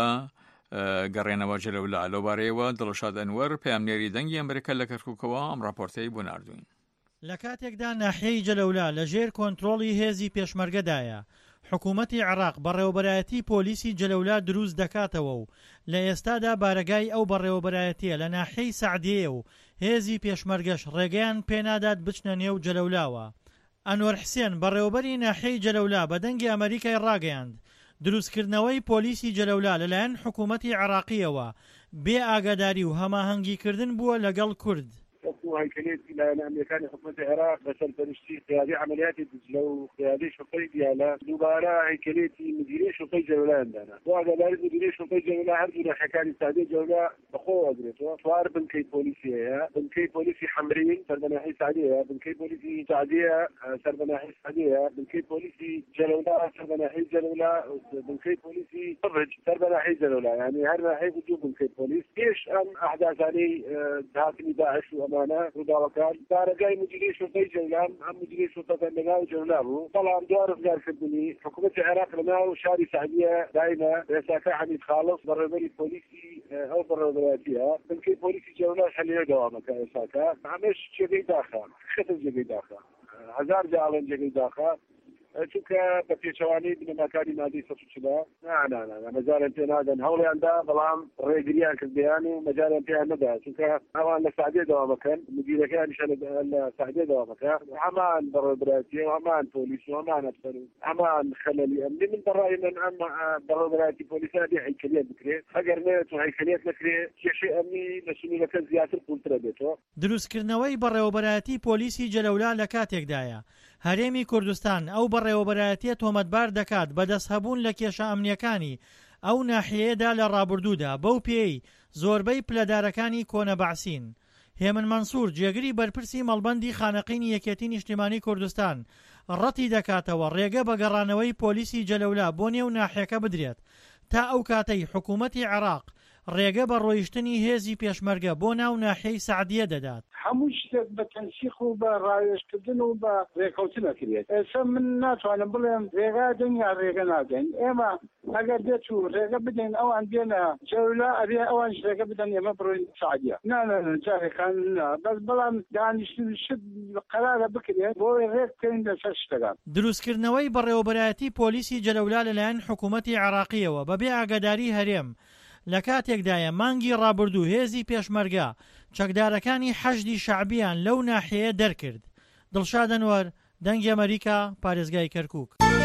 گەڕێنەوە جەلەولا. لەوبارەیەوە دڵشاد ئەنوەر پەیامنێری دەنگی ئەمریکا لە کەرکووکەوە ئەم راپۆرتەی بۆ ناردوین. لە کاتێکدا ناحیەی جەلەولا لەژێر کۆنترۆڵی هێزی پێشمەرگەدایە، حکوومەتی عێراق بەڕێوەبەرایەتی پۆلیسی جەلەولا دروست دەکاتەوە و لە ئێستادا بارگای ئەو بەڕێوەبەرایەتیە لە ناحیەی سعدیە و هێزی پێشمەرگەش ڕێگەیان پێنادات بچنە نێو جەلەولاوە. ئەنوەر حسێن بەڕێوەبەری ناحیەی جەلەولا بە دەنگی ئەمریکای ڕاگەیاند دروستکردنەوەی پۆلیسی جەلەولا لەلایەن حکوومەتی عێراقیەوە بێ ئاگاداری و هەماهەنگیکردن بووە لەگەڵ کورد. هيكليتي لأن أمريكان حكومة العراق مثل فرشتي قيادي عمليات دجلة وقيادي شرطي ديالا دوبارا هيكليتي مديري شرطي جولان عندنا وهذا لا مديري شرطي جولان عندنا حكاني سعدي جولان بقوة أدريتو صار بنكي بوليسية بنكي بوليسي حمرين سربنا حي سعدية بنكي بوليسي سعدية سربنا حي سعدية بنكي بوليسي جلولا سربنا حي جلولا بنكي بوليسي فرج سربنا حي جلولا يعني هرنا حي وجوب بنكي بوليس ايش ام احداث علي دهاتني داعش وامانه وداوكان دارجاي مديري شرطي جولان ام مديري شرطه النقاو جولابو طبعا دور في الدنيا حكومه العراق لنا وشاري سعديه دائما رساكا حميد خالص بربري بوليسي او بربراتيها بنكي بوليسي جولان حليه دوامك رساكا عمش شيء داخل ختم جديد داخل هزار جالن جديد داخل چونکە بە پێچەوانی بنەماکانی مادی سەد و چلا نانانە مەجارێن پێ نادەن هەوڵیاندا بەڵام ڕێگریان کردیان و مەجارێن پێیان نەدا چونکە ئەوان لە سعدیە دەوامەکەن مدیرەکانیشە لە سعدیە دەوامەکە هەمان بەڕێوەبەرایەتی و هەمان پۆلیس و هەمان ئەفسەر و هەمان خەلەلی ئەمنی من بەڕای من ئەم بەڕێوەبەرایەتی پۆلیسانی هەیکەلێت بکرێت ئەگەر نێت و هەیکەلێت نەکرێت کێشەی ئەمنی لە سنوورەکە زیاتر پوولترە بێتەوە. دروستکردنەوەی بەڕێوەبەرایەتی پۆلیسی جەلەولا لە کاتێکدایە هەرێمی کوردستان ئەو بەڕێوەبەرایەتیە تۆمەتبار دەکات بەدەست هەبوون لە کێشە ئەمنیەکانی ئەو ناحیەیەدا لە ڕابردوودا بەو پێی زۆربەی پلەدارەکانی کۆنە بەعسین. هێمن مەنسوور جێگری بەرپرسی مەڵبەندی خانەقینی یەکێتی نیشتیمانی کوردستان ڕەتی دەکاتەوە ڕێگە بە گەڕانەوەی پۆلیسی جەلەولا بۆ نێو ناحیەکە بدرێت تا ئەو کاتەی حکوومەتی عێراق ڕێگە بە ڕۆیشتنی هێزی پێشمەرگە بۆ ناو ناحیەی سعدیە دەدات. هەموو شتێک بە تەنسیق و بە ڕایشکردن و بە ڕێکەوتن ئەکرێت. ئێستا من ناتوانم بڵێم ڕێگا دەن یا ڕێگە نادەن. ئێمە ئەگەر دێت و ڕێگە بدەین ئەوان بێنە جەولا ئەبێ ئەوانش ڕێگە بدەن ئێمە بڕۆین سعدیە. نانە جارێکان بەس بەڵام دانیشتن شت قەرارە بکرێت بۆی ڕێک بکەین لەسەر شتەکان. دروستکردنەوەی بەڕێوەبەرایەتی پۆلیسی جەلەولا لەلایەن حکوومەتی عێراقیەوە بەبێ ئاگاداری هەرێم لە کاتێکدایە مانگی ڕابردوو هێزی پێشمەرگە چەکدارەکانی حەشدی شەعبیان لەو ناحیەیە دەرکرد. دڵشاد ئەنوەر دەنگی ئەمریکا پارێزگای کەرکووک.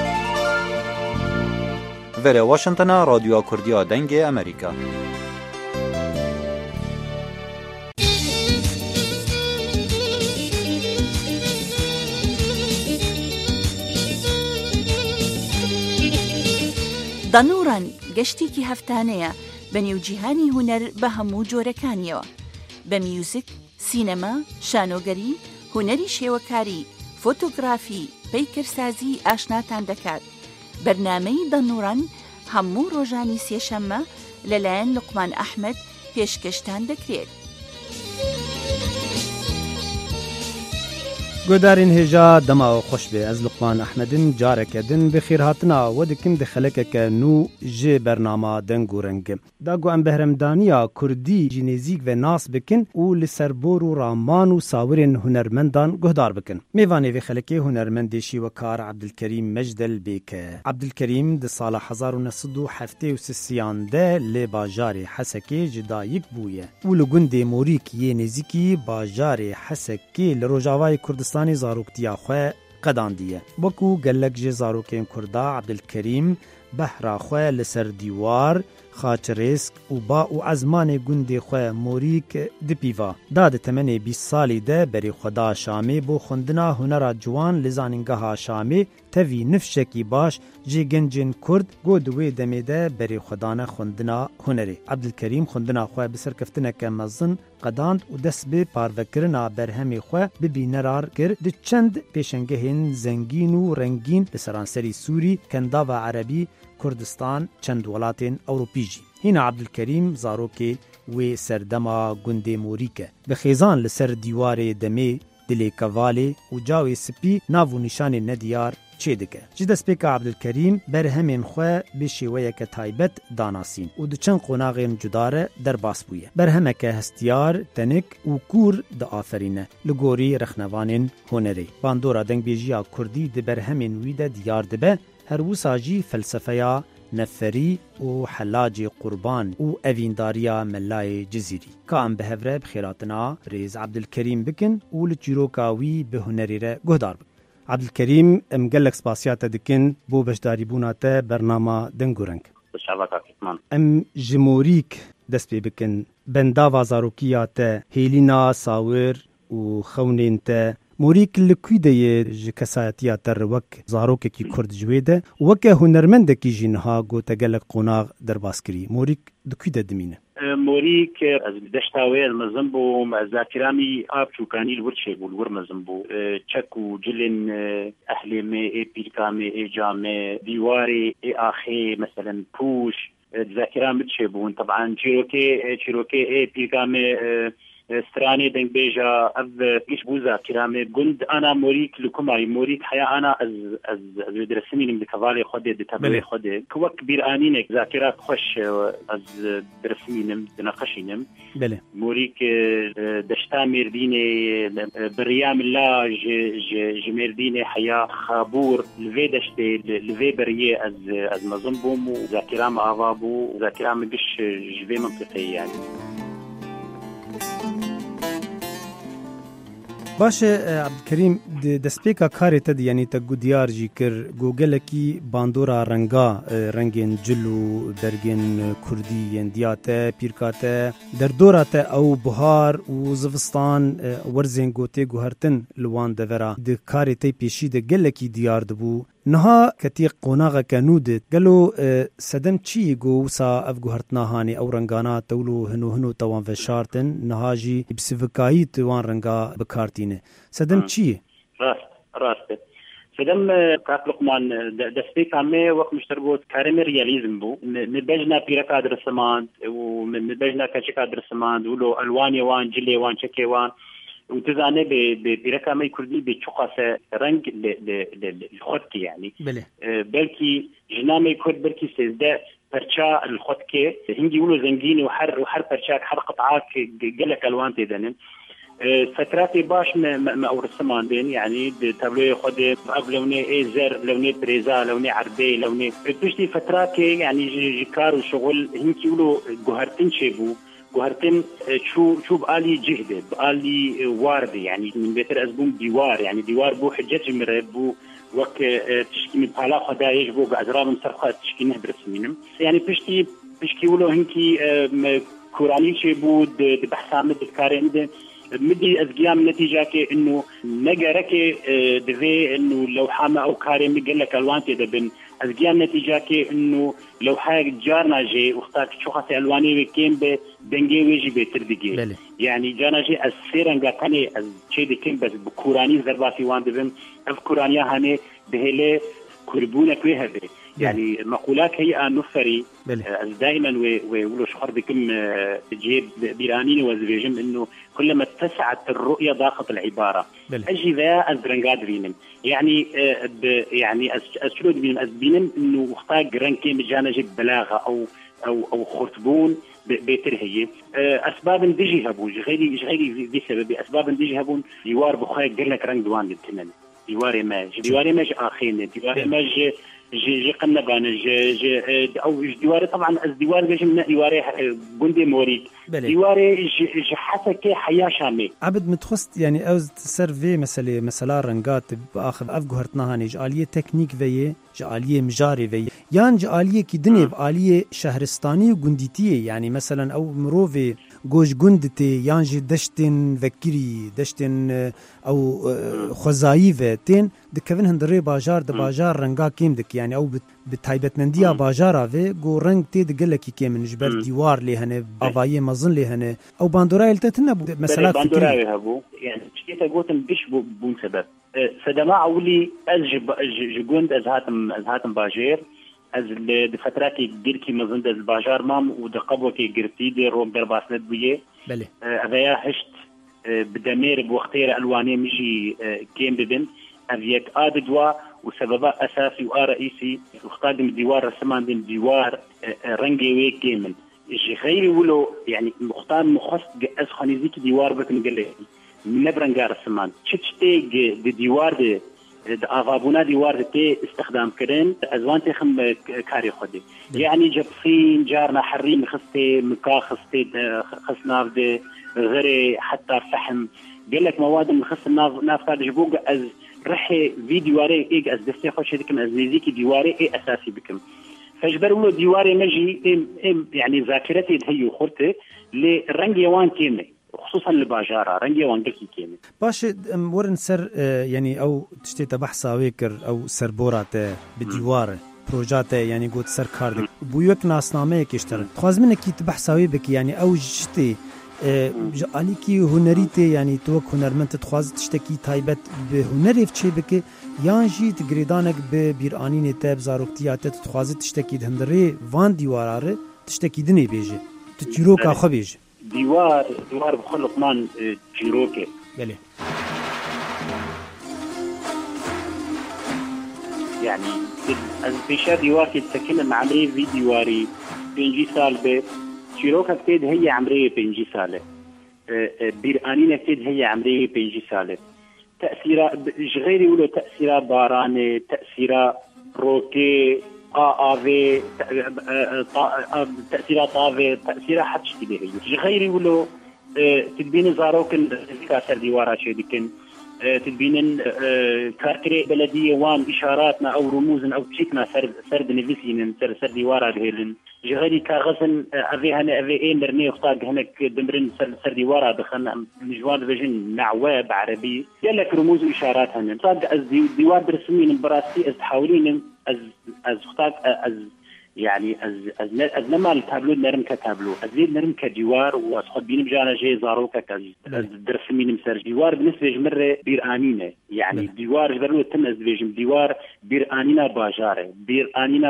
ڤێرە واشنگتنە رادیۆ کوردیە دەنگی ئەمریکا. دەنوڕەن گەشتێکی هەفتانەیە بە نێوجیهانی هونەر بە هەموو جۆرەکانیەوە بە میوزیک، سینەما، شانۆگەری، هونەری شێوەکاری، فۆتۆگرافی، پەیکەرسازی ئاشناتان دەکات. بەرنامەی دەنوڕەن هەموو ڕۆژانی سێشەممە لەلایەن لوقمان ئەحمەد پێشکەشتان دەکرێت. گودارین هجا دما خوش به از لقمان احمدین جارک دن بخیر هاتنا ودکم دخلک که نو ج برنامه دنگورنگ دا گو ام بهرمدانیا کردی جنزیک و ناس بکن او لسربور و رامان و ساورین هنرمندان گهدار بکن میوانی و خلکی هنرمند شیوکار عبدالکریم مجدل بیک عبدالکریم د سال هزار و نهصد و هفتاد و سه ده ل باجار حسکی جدایک بویه او لگند موریک یه نزیکی باجار حسکی لروجاوای کردستان زاروکتیا خواه قداندیه بکو گلک جه زاروکین کردا عبدالکریم بحرا خواه لسر دیوار خاچریسک و با و ازمان گند خواه موریک دپیوا داد تمنی بیس سالی ده بری خدا شامی بو خوندنا هنرا جوان لزاننگاه شامی تاوی نفشکی باش جی گنجین کرد گو دوی دمیده بری خدانه خوندنا هنری عبدالکریم خوندنا خواه بسر کفتنه که مزن قداند و دست به پاروکرنا برهمی خواه ببی نرار کرد ده چند پیشنگهین زنگین و رنگین لسرانسری سوری کندا و عربی کردستان چند ولاتین اوروپیجی هینا عبدالکریم زاروکی و سردما گنده موریکه بخیزان لسر دیوار دمی دلی کوالی و جاوی سپی ناو نشان ندیار چه دکه جدست پیک عبدالکریم بر همین خواه بشیوه که تایبت داناسین و دو چند قناغین جداره در باس بویه بر همه که هستیار تنک و کور دا آفرینه لگوری رخنوانین هنری باندورا دنگ بیجیا کردی ده بر همین ویده دیار دبه هر وساجی فلسفه نفری و حلاج قربان و اوینداریا ملای جزیری کام بهوره بخیراتنا ریز عبدالکریم بکن و لچیروکاوی به هنری را گهدار بکن عبدالکریم امگلک سپاسیات دکن بو بشداری بوناته برنامه دنگورنگ ام جموریک دست بی بکن بندا وازاروکیات هیلینا ساور و خونینته موریک لکویده ج کسایتیا تر وک زاروک کی کرد جویده وک هنرمند کی جنها گو تگلک قناغ در باسکری موریک دکویده دمینه موریک از دشتاوی مزنبو ذاکرامی آب چوکانی الورچه بول ور مزنبو چکو جلن اهلم ای پیرکام ای جامع دیواری ای آخی مثلا پوش ذاکرام بتشه بون طبعا چیروکی چیروکی ای پیرکام استراني دنگ بيجا أب إيش بوزا كرامي قند أنا موريك لكماري موريك حيا أنا از از از درسني من بكفالي خدي دتابلي خدي كوا كبير آنينك ذاكرات خوش از درسني نم دناقشي نم بله موريك دشتا مرديني بريام الله ج ج جمرديني حيا خابور لفي دشتي لفي بريه از از مزنبوم ذاكرام آوابو ذاكرام قش جفي منطقي يعني باشه عبدالکریم دسپیکا کاری تد یعنی تا گودیار جی کر گوگل کی باندورا رنگا رنگین جلو درگین کردی اندیاته پیرکاته در دوراته او بهار و زوستان ورزین گوته گوهرتن لوان دورا د کاری تی پیشی د گل کی دیار دبو نها کتی قناغه کنود گلو سدم چی گو سا اف گوهرتنا هانی او رنگانا تولو هنو هنو توان فشارتن نها جی بسفکایی توان رنگا بکارتینه سدم چی راست راست سدم کاک لقمان دستی کامه وقت مشتربوت کارم ریالیزم بو نبجنا پیرکا درسماند و نبجنا کچکا درسماند ولو الوانی وان جلی وان چکی وان وتزانه برقم كردي بشقاسه رنگ الخط يعني بله بلكي جنامي كرد بلكي سيزدا برشا الخط كي هنجي يقولوا زنجيني وحر وحر برشاك حر قطعات قلك الوان تيدنن فتراتي باش ما اورسمان بين يعني تابلو خد لوني اي زر لوني بريزا لوني عربي لوني بتشتي فترات يعني جكار وشغل هنجي يقولوا جوهرتين شيبو وهرتم شو شو بقالي جهده بقالي واردة يعني من بيتر أزبون ديوار يعني ديوار بو حجة جمرة بو وك تشكي من بحالا خدا يجبو بعزرام مسرخة تشكي نهدر سمينم يعني بشتي بشكي ولو هنكي كوراني شي بو بحسام الدكاري عنده مدي أزقيام نتيجة كي إنه نجارك دفي إنه لو حامة أو كاري مقلك الوانتي دبن أزقيام نتيجة كي إنه لو حاجة جارنا جي واختار شو خاصة ألواني بكين بدنجي ويجي بتردقي يعني جارنا جي السيرنجا كاني الشيء دكين بس بكوراني زرباتي وان دبن الكورانيا هني بهله كربونة كويها بي يعني مقولات هي نفري دائما ويقولوا شخر بكم جيب بيرانين وزبيجم انه كلما واتسعت الرؤية ضاقت العبارة. أجي ذا أزرنقاد بينم يعني يعني أشلو بينم أزبينم إنه اختاق رنكي مجانا جب بلاغة أو أو أو خرطبون بترهية أسباب ديجي هبون غيري غيري بسبب أسباب ديجي هبون يوار بخاي قال لك رنق دوان التنين يواري ماج يواري ماج آخين يواري ماج جي جي قنبان جي جي أو ديواري طبعا الديوار جي من ديواري جندي موريد ديواري جي جي حسكة حياة شامي عبد متخصت يعني أوز سيرفي مثلا مثلا رنقات بآخر أفجهرتنا هني جالية تكنيك فيه جالية مجاري فيه يعني جالية كدنيا بآلية شهرستاني وجنديتية يعني مثلا أو مروفي جوج جندتي يعني دشتن ذكري دشتن أو خزايفتين دكفن هندري باجار دباجار رنقا كيم دك يعني أو بتايبت منديا باجارة في جو رنق تيد قلك كيم من جبر ديوار لي هنا أضاية مظن لي هنا أو باندوراي التتنا مسألة باندوراي هبو يعني شيء تقولن بيش بون سبب سدما أولي أزج جوند أزهاتم أزهاتم باجير از لفترات كبير كي مظن از باجار مام ودقبو كي قرتي دي روم برباسلت بيه بله أبيا هشت بدمير بوقتير ألواني مشي كيم بدن أبيك آددوا وسببا أساسي ورئيسي وخادم ديوار رسمان دين ديوار رنجي ويك كيمن إيش خيري ولو يعني مختار مخص أز خانيزيك ديوار بكن قلي من نبرنجار رسمان شتشتي دي ديوار دي أغابونا ديوار تي استخدام كرين أزوان تخم كاري خدي يعني جبصين جارنا حريم خستي مكا خستي خصناف دي غيري حتى فحم قال لك مواد من خص ناف ناف هذا جبوق أز رحي في ديواري إيه أز دستي خوش هديكم أز نزيكي ديواري إيه أساسي بكم فجبروا له ديواري مجي إيه إيه يعني ذاكرتي هي خرطة لرنج يوان كيمي خصوصا الباجارة رنجي وانجلكي كيمي باش ورن سر يعني أو تشتيت بحثا ويكر أو سر بورات بديوار بروجات يعني قلت سر كاردك بويك ناسنامه كيشتر خواز منك يتبحثا بك يعني أو جشتي عليكي هنريتي يعني توك هنرمنت تخواز تشتكي تايبت بهنري فتشي بك يانجي تقريدانك ببيرانين تاب زاروكتيات تخواز تشتكي هندري وان ديواراره تشتكي دني بيجي تجيروكا خو بيجي ديوار ديوار بخلق مان جيروكي بله يعني البيشا ديوار كتسكن عمري في ديواري بينجي سال بي جيروكا كتيد هي عمري بينجي سالة بيرانينا كتيد هي عمري بينجي سالة تأثيرا غيري ولو تأثيرا باراني تأثيرا روكي آ آفي تأثيرات آفي تأثيرات حتى شتي هي غيري ولو تدبين زاروكن كاسر ديوارات شديكن تدبين كاركري بلدية وان إشاراتنا أو رموزنا أو تشيكنا سرد سرد نفسين سر سر ديوارات هيلن غيري كغزن أفي هنا أفي إيه مرني اختاق هناك دمرن سر سر ديوارات دخلنا نجوان فيجن نعواب عربي يلك رموز وإشارات هنا صاد از ديوار برسمين براسي از تحاولين از از اختاق از يعني از از از لما التابلو نرم كتابلو ازيد نرم كديوار واسخد بين بجانا جي زاروكا كز درسمين مسر ديوار بالنسبه جمره بيرانينا يعني ديوار جبرلو تم از بيجم ديوار بيرانينا باجاره بيرانينا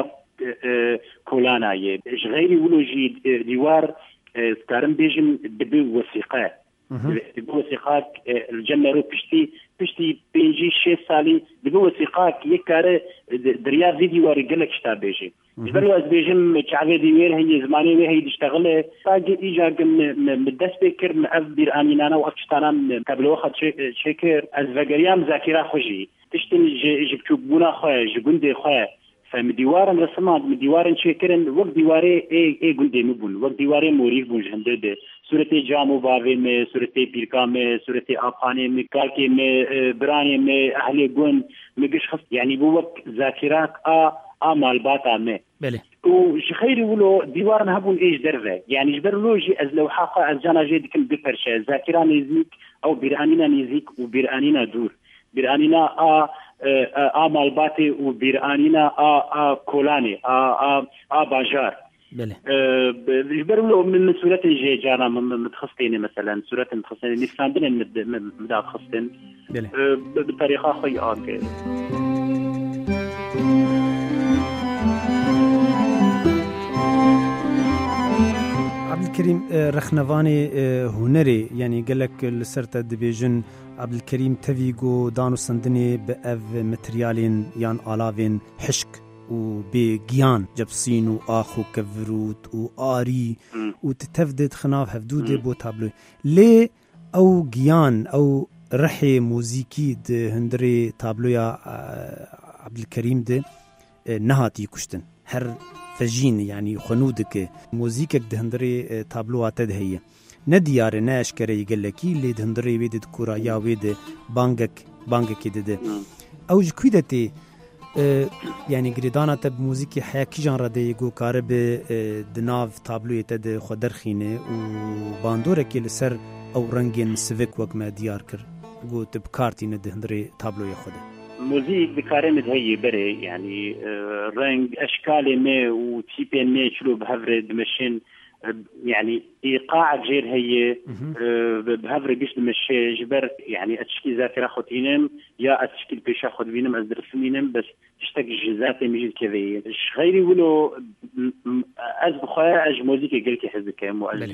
كولانا ي غيري ولو جي ديوار كارم بيجم دبي وثيقه دبي وثيقات الجنه رو بشتي بشتي بيجي شي سالي دبي وثيقات يكاره دريا فيديو رجلك شتا بيجي جبلو از بيجم شعبي ديوير هي زماني وهي تشتغل باجي ايجا من دست بكر من افبير امينانا واكشتانا قبل وقت شكر از فقريام ذاكره خوجي تشتن جبتوبونا خويا جبندي خويا فمديوارن رسمات مديوارن شكرن وقت ديواري اي اي جندي مبون وقت ديواري موريف بون هندد صورتي جامو باوي में صورتي بيركا में صورتي افاني में كاركي में براني में اهلي جون مش خص يعني بو وقت ذاكرات ا اعمال باتا में بله وشخيري ولو ديوارن هبون ايش درفه يعني جبرلوجي از لو حقا از جانا جي ديكم بفرشه ذاكران يزيك او بيرانينا نيزيك وبيرانينا دور بيرانينا ا اعمال باتي وبيرانينا ا ا كولاني ا ا ا باجار بله جبرلو من سورة جي جانا متخصصين مثلا سورة متخصصين نستعملن مدا خصصين بله بطريقه خوي اوكي عبد الكريم رخنوانی هنری یعنی گلک لسرت دبیجن عبدالکریم تفیگو دانو سندنی به او متریالین یان آلاوین حشک و بگیان جبسین و آخو کفروت و آری و تتفدد خناف هفدود بو تابلو لی او گیان او رحی موزیکی ده هندری تابلویا عبدالکریم ده نهاتی کشتن هر فجین یعنی خنودک موزیکک ده هندری تابلوات ده هیه نه دیاره نه اشکره یگلکی لی ده هندری ویده کورا یا ویده بانگک بانگکی ده ده او جکویده تی یعنی گریدانا تب موزیکی حیاکی جان را ده گو کاره به دناو تابلوی تد خودر خینه و باندوره که لسر او رنگین سویک وک ما دیار کر گو تب کارتی نده هندری تابلوی خوده موزیک بکاره مدهی بره یعنی رنگ اشکال ما و تیپ ما چلو بهفر دمشن يعني ايقاع غير هي بهفر قش دمشي جبر يعني اتشكي ذاكره خوتينم يا اتشكي بيشا خد بينم از درسمينم بس تشتاق جزات ميجي كذا غير يقولوا از بخويا اج موزيكا قلتي حزك مو از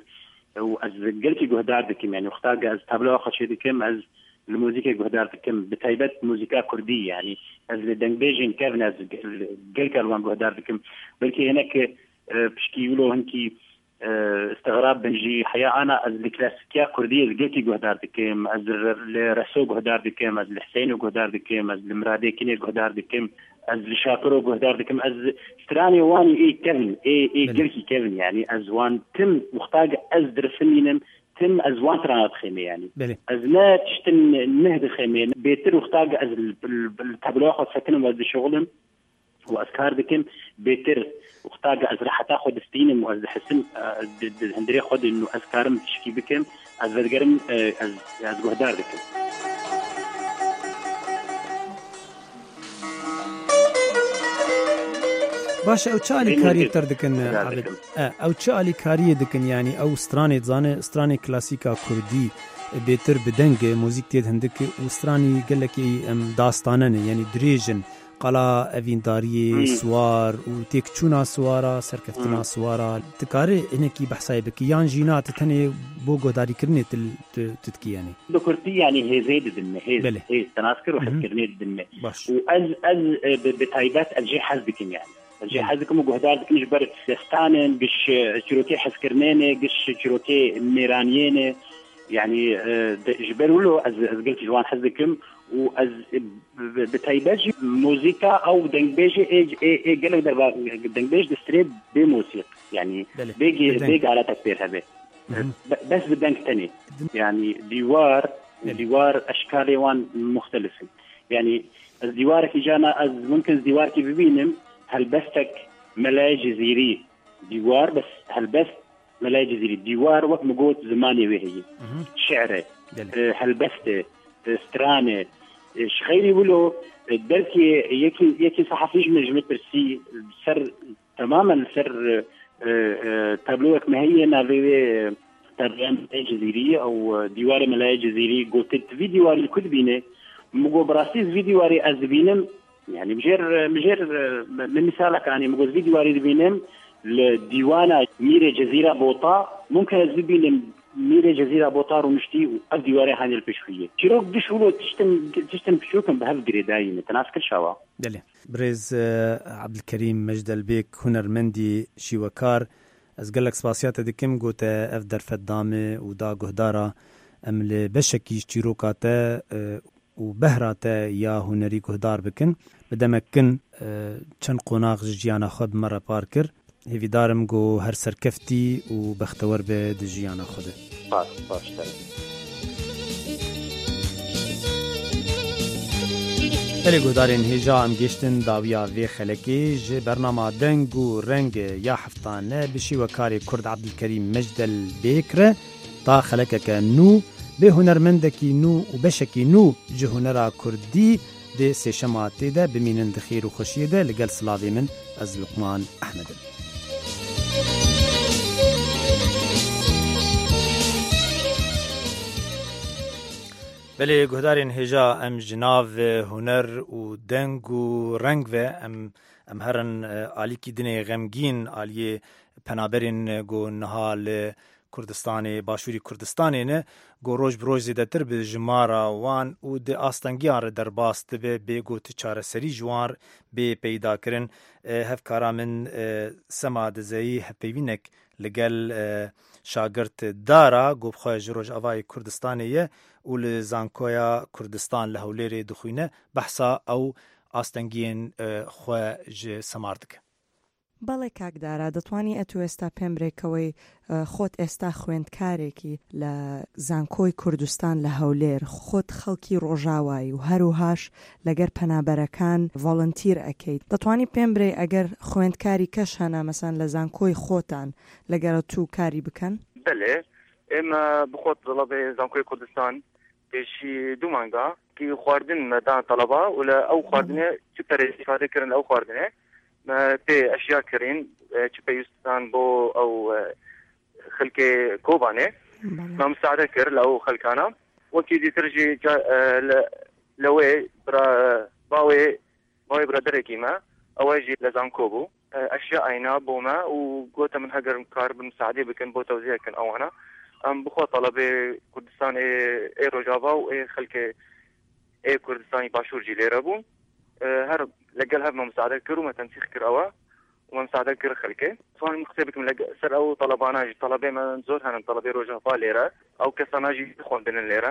واز قلتي جهدار دكم يعني اختار از تابلو خشي دكم از الموسيقى جهدار دكم بتايبات موسيقى كرديه يعني از دنبيجين كيفن از قلك الوان جهدار دكم بلكي هناك بشكي يقولوا هنكي استغراب بنجي حياة أنا از الكلاسيكية كردية زقيتي جهدار دكم از الرسو جهدار دكم از الحسين جهدار دكم از المرادي كيني جهدار دكم از الشاطرو جهدار دكم از ستراني واني اي كيفن اي اي قلكي كيفن يعني از وان تم مختاج از درسمينم تم از وان ترانات خيمة يعني بلي. از لا تشتن نهد خيمة بيتر مختاج از التابلوخ سكنم از شغلم وأذكار دكم بيتر وختاج از راح تاخذ ستينم وأز حسن هندري خد إنه أذكارم تشكي بكم از بدقرم از از جهدار دكم باشه او چالی کاری تر دکن عبد او چالی کاری دکن یعنی او استرانی زانه استرانی کلاسیکا کردی بهتر بدنگ موزیک تید هندک و استرانی گلکی داستانه یعنی دریجن قلا اوینداری سوار و تیک چونا سوارا سرکفتنا سوارا تکاره اینکی بحثای بکی یان جینات تنه بو گوداری کرنی تتکی یعنی دکرتی یعنی هزید دنه هز هز تناسکر و حد کرنی دنه و از از بتایبات الجی حزبکن يعني الجي حزكم وجهدار دكنش برد دستانن قش شروكي حسكرنينه قش شروكي ميرانيينه يعني جبروا له از از قلت جوان حزكم واز بتايباجي موسيقى او دنجبيجي اي اي قال لك دنجبيج دستريب بموسيقى يعني بيجي بيجي على تكبير هذا بس بدنك تاني يعني ديوار ديوار اشكال وان مختلفه يعني الديوار كي جانا از ممكن ديوار كي ببينم هلبستك ملاي جزيري ديوار بس هلبست ملاي جزيري ديوار وقت مقود زماني وهي شعره هلبسته سترانه شخيري ولو دركي يكي يكي صحفيش من جمت برسي سر تماما سر تابلوك ما هي نافي تابلوان ملاي جزيري او ديوار ملاي جزيري قلت في ديوار الكتبينه مقو براسيز في ديواري ازبينم يعني مجير مجير من مثالك يعني مقول فيديو وارد بينم الديوانة ميرة جزيرة بوطا ممكن أزبينم ميرة جزيرة بوطا ومشتي وأبدي واري هاني البشوية شروك بشولو تشتم تشتم بشوكم بهفقري دايما تناسك الشوا دلي بريز عبدالكريم مجد البيك هنرمندي شيوكار از قالك سباسيات دكم قوتا أفدر فدامي ودا قهدارا أمل بشكي شيروكاتا و بهراته یا هنری گهدار بکن بدمکن چند قناق جیانا خود مرا پار کر هیوی دارم گو هر سرکفتی و بختور به جیانا خوده باش باش دارم بله گهدارین هیجا ام گشتن داویا وی خلکی جه برنامه دنگ و رنگ یا حفتانه بشی و کاری کرد عبدالکریم مجدل بیکره تا خلکک نو به هنرمندکی نو و بشکی نو جه هنرا کردی ده سشماتی ده بمینند خیر و خوشی ده لگل سلاوی من از لقمان احمد. بله گهدارین هجا ام جناو هنر و دنگ و رنگ و ام ام هرن آلی کی دنه غمگین آلی پنابرین گو نهال کوردستانی باشووری کوردستانێنە گۆڕۆژ برۆژ زیدەتر bi jimara wan û di astengiyan re derbas dibe bêgo tu çareserî ji wan bê peydakirin hevkara min Sema Dizeyî hevpeyvînek li gel şagirt dara gobxwe ji Rojavayê Kurdistanê ye û li Zankoya Kurdistan li Hewlêrê dixwîne behsa ew astengiyên xwe ji semar dike. بەڵێ کاکدارا دەتوانی ئەتو ئێستا پێم برێکەوەی خۆت ئێستا خوێندکارێکی لە زانکۆی کوردستان لە هەولێر خۆت خەڵکی ڕۆژاوایی و هەروهاش لەگەر پەنابەرەکان ڤۆڵنتیر ئەەکەیت دەتوانی پێم برێ ئەگەر خوێندکاری کەش هەنا مەسەن لە زانکۆی خۆتان لەگەرە تو کاری بکەن؟ بەڵێ ئێمە بخۆت دڵەبێ زانکۆی کوردستان پێشی دوو مانگا کی خواردن مەدان تەڵەبا و لە ئەو خواردنێ چ پەرێ ئیفادەکردن ئەو خواردنێ پێ ئەشیا کردین چ پێویستان بۆ ئەو خەلکێ کۆبانێ مەمساعدە کرد لە ئەو خەلکانە وەکی دیترژی لەوێ باوێ باوێ برادەرێکی مە ئەوەژی لە زانکۆ بوو ئەشیا ئاینا بۆمە و گوتە من هەگەر کار بمساعدێ بکەن بۆ تەوزیەکەن ئەوانە ئەم بخۆ تەڵەبێ کوردستان ئێ ڕۆژاوا و ئێ خەلکێ ئێ کوردستانی باشوورجی لێرە بوو هەر لەگەل هەر مەمساعدە کرد و مەتەنسیخ کردەوە و مەمساعدە کرد خەلکێ توانم قسە بکەم سەر ئەو تەڵەباناژی تەڵەبێ من زۆر هەنم تەڵەبێ ڕۆژاوا لێرە ئەو کەساناژی خوێندنن لێرە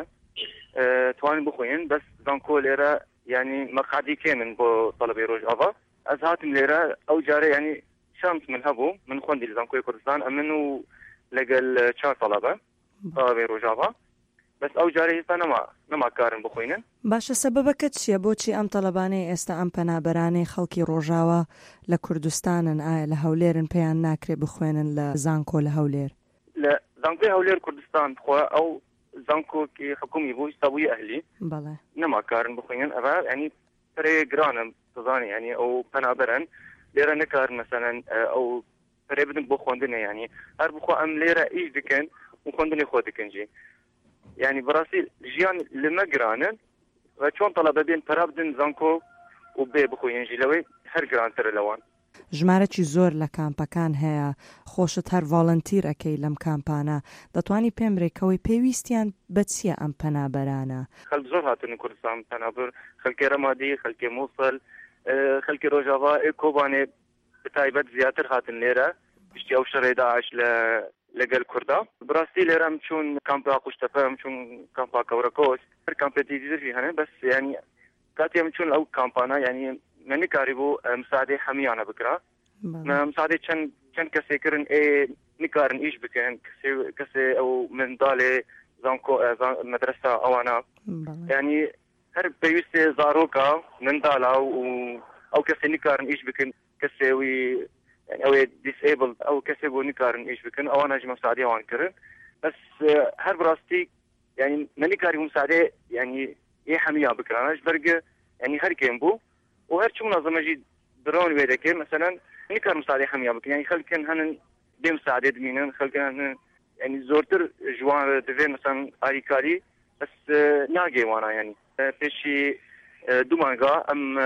توانین بخوێن بەس زانکۆ لێرە ینی مەقعدی کێ من بۆ تەڵەبێ ڕۆژاوا ئەز هاتم لێرە ئەو جارە ینی شانس من هەبوو من خوێندی لە زانکۆی کوردستان ئەمن و لەگەل چوار تەڵەبە تەڵەبێ ڕۆژاوا بەس ئەو جارە هێستا نەما نەما کارن بخوێنن. باشە سەبەبەکە چییە بۆچی ئەم تەڵەبانەی ئێستا ئەم پەنابەرانەی خەڵکی ڕۆژاوە لە کوردستانن ئایا لە هەولێرن پێیان ناکرێ بخوێنن لە زانکۆ لە هەولێر؟ لە زانکۆی هەولێر کوردستان بخوا ئەو زانکۆکی حکومی بوو ئێستابووی ئەهلی بەڵێ نەما کارن بخوێنن ئەوە ینی پرێ گرانم تزانی ینی ئەو پەنابەرن لێرە نەکارن مەسەلەن ئەو پرێ بدن بۆ خوێندنە ینی هەر بخوا ئەم لێرە ئیش دکەن و خوێندنی خۆ دکەنجی يعني براسي جيان لما جرانن وشون طلب بين برابدن زانكو وبي بخو ينجي لوي هر جران تر لوان ژمارەی زۆر لە کامپەکان هەیە خۆشت هەر ڤۆڵنتیر ئەەکەی لەم کامپانە دەتوانی پێم برێکەوەی پێویستیان بە چییە ئەم پەنابەرانە؟ خەڵک زۆر هاتن کوردستان پەنابەر خەڵکی ڕەمادی خەڵکی مووسڵ خەڵکی ڕۆژاوا کۆبانێ بتایبەت زیاتر هاتن لێرە پشتی ئەو شەڕێ داعش لە لەگەل کووردا براستی لێرەم چون کامپا قوشتەپەم چون کامپا کەورەکۆس هەر کامپێتیڤی هەنێ بەس ینی کاتێم چون ئەو کامپانە ینی نەنیکاری بوو مساعدەی هەمیانە بکرا مساعدەی چەند چەند کەسێکردن ئێ نیکارن ئیش بکەن کەسێ ئەو منداڵێ زانکۆ مەدرسە ئەوانە ینی هەر پێویستێ زارۆکە منداڵە و ئەو کەسێ نیکارن ئیش بکەن کەسێوی يعني أو disabled أو كسبوا نكارن إيش بكن أو أنا جمع مساعدة وان كرن بس هر براستي يعني نكاري مساعدة يعني إيه حمية بكرانش برجع يعني هر كيم بو وهر شو منظمة جد درون ويدك مثلا نكار مساعدة حمية بكن يعني خلكن هن بمساعدة دمينن خلكن هن يعني زورتر جوان دفين مثلا أريكاري بس ناجي وانا يعني فيشي دومانجا أم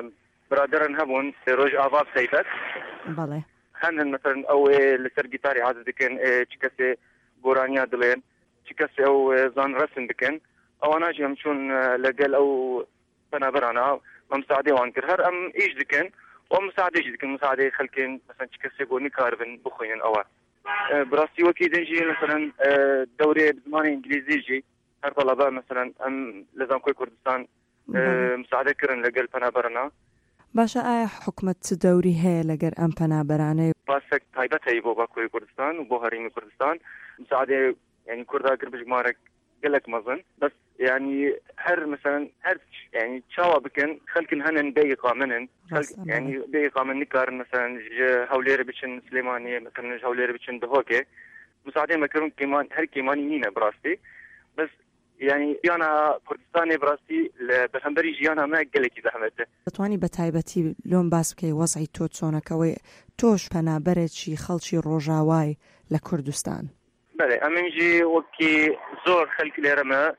برادرن هبون روج آفاب سيبت بله هن مثلا او لسر جيتاري عادة دكن چكسي بورانيا دلين چكسي او زان رسم دكن او انا جي همچون لقل او بنابرانا ممساعدة وانكر هر ام ايش دكن ومساعدة جي دكن مساعدة خلقين مثلا چكسي بوني كاربن بخوين اوه براسي وكي دنجي مثلا دوري بزماني انجليزي جي هر طلبة مثلا ام لزانكوي كردستان مساعدة كرن لقل بنابرانا باشە ئایا حکومت چ دەوری هەیە لەگەر ئەم پەنابەرانەی باسێک تایبەت هەیە بۆ باکووری کوردستان و بۆ هەرێمی کوردستان مساعدێ ینی کووردا کرد بە ژمارە gelek mezin bes yani her mesela her yani çava bikin xelkin henin bey iqamenin yani bey iqamen nikarin mesela hawleri biçin Süleymaniye mesela hawleri biçin Duhoke مساعده مكرون كمان هر كمان ينينا براستي بس يعني جيانا كردستان براستي بخمبري جيانا ما قلكي زحمته تواني بتايبتي لون باسكي وضعي توتسونا كوي توش بنابرتشي خلشي روجاواي لكردستان بله امنجي وكي زور خلق ليرما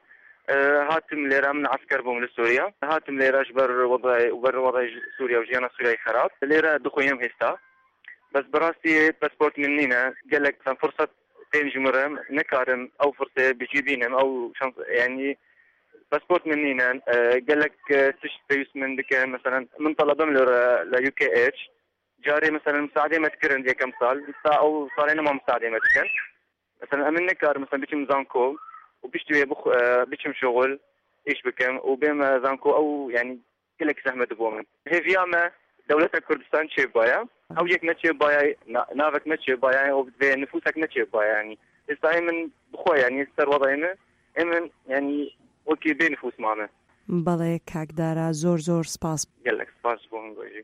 هاتم ليرا من عسكر بوم لسوريا هاتم ليرا جبر وضع وبر وضع سوريا وجيانا سوريا خراب ليرا دخويم هستا بس براستي باسبورت منينا قالك فرصة تيم جمرم نكارم أو فرصة بجيبينهم أو شانس يعني باسبورت منينا قال لك تشت بيوس من دك مثلا من طلبهم ل يو كي اتش جاري مثلا مساعدة ما تكرن دي كم سال أو صارينا ما مساعدة ما تكرن مثلا أمن نكار مثلا بيجم زانكو وبيشتوي بخ بيجم شغل إيش بكم وبيم زانكو أو يعني كلك زحمة بومن هي فياما دولة كردستان شيء بايا أو يك نتشي بايا نافك نتشي بايا أو نفوسك نتشي بايا يعني استعمل بخوا يعني استر وضعنا إمن يعني وكي بين نفوس معنا بله کاکدارا زور زور سپاس گەلێک سپاس بۆ هەنگاوی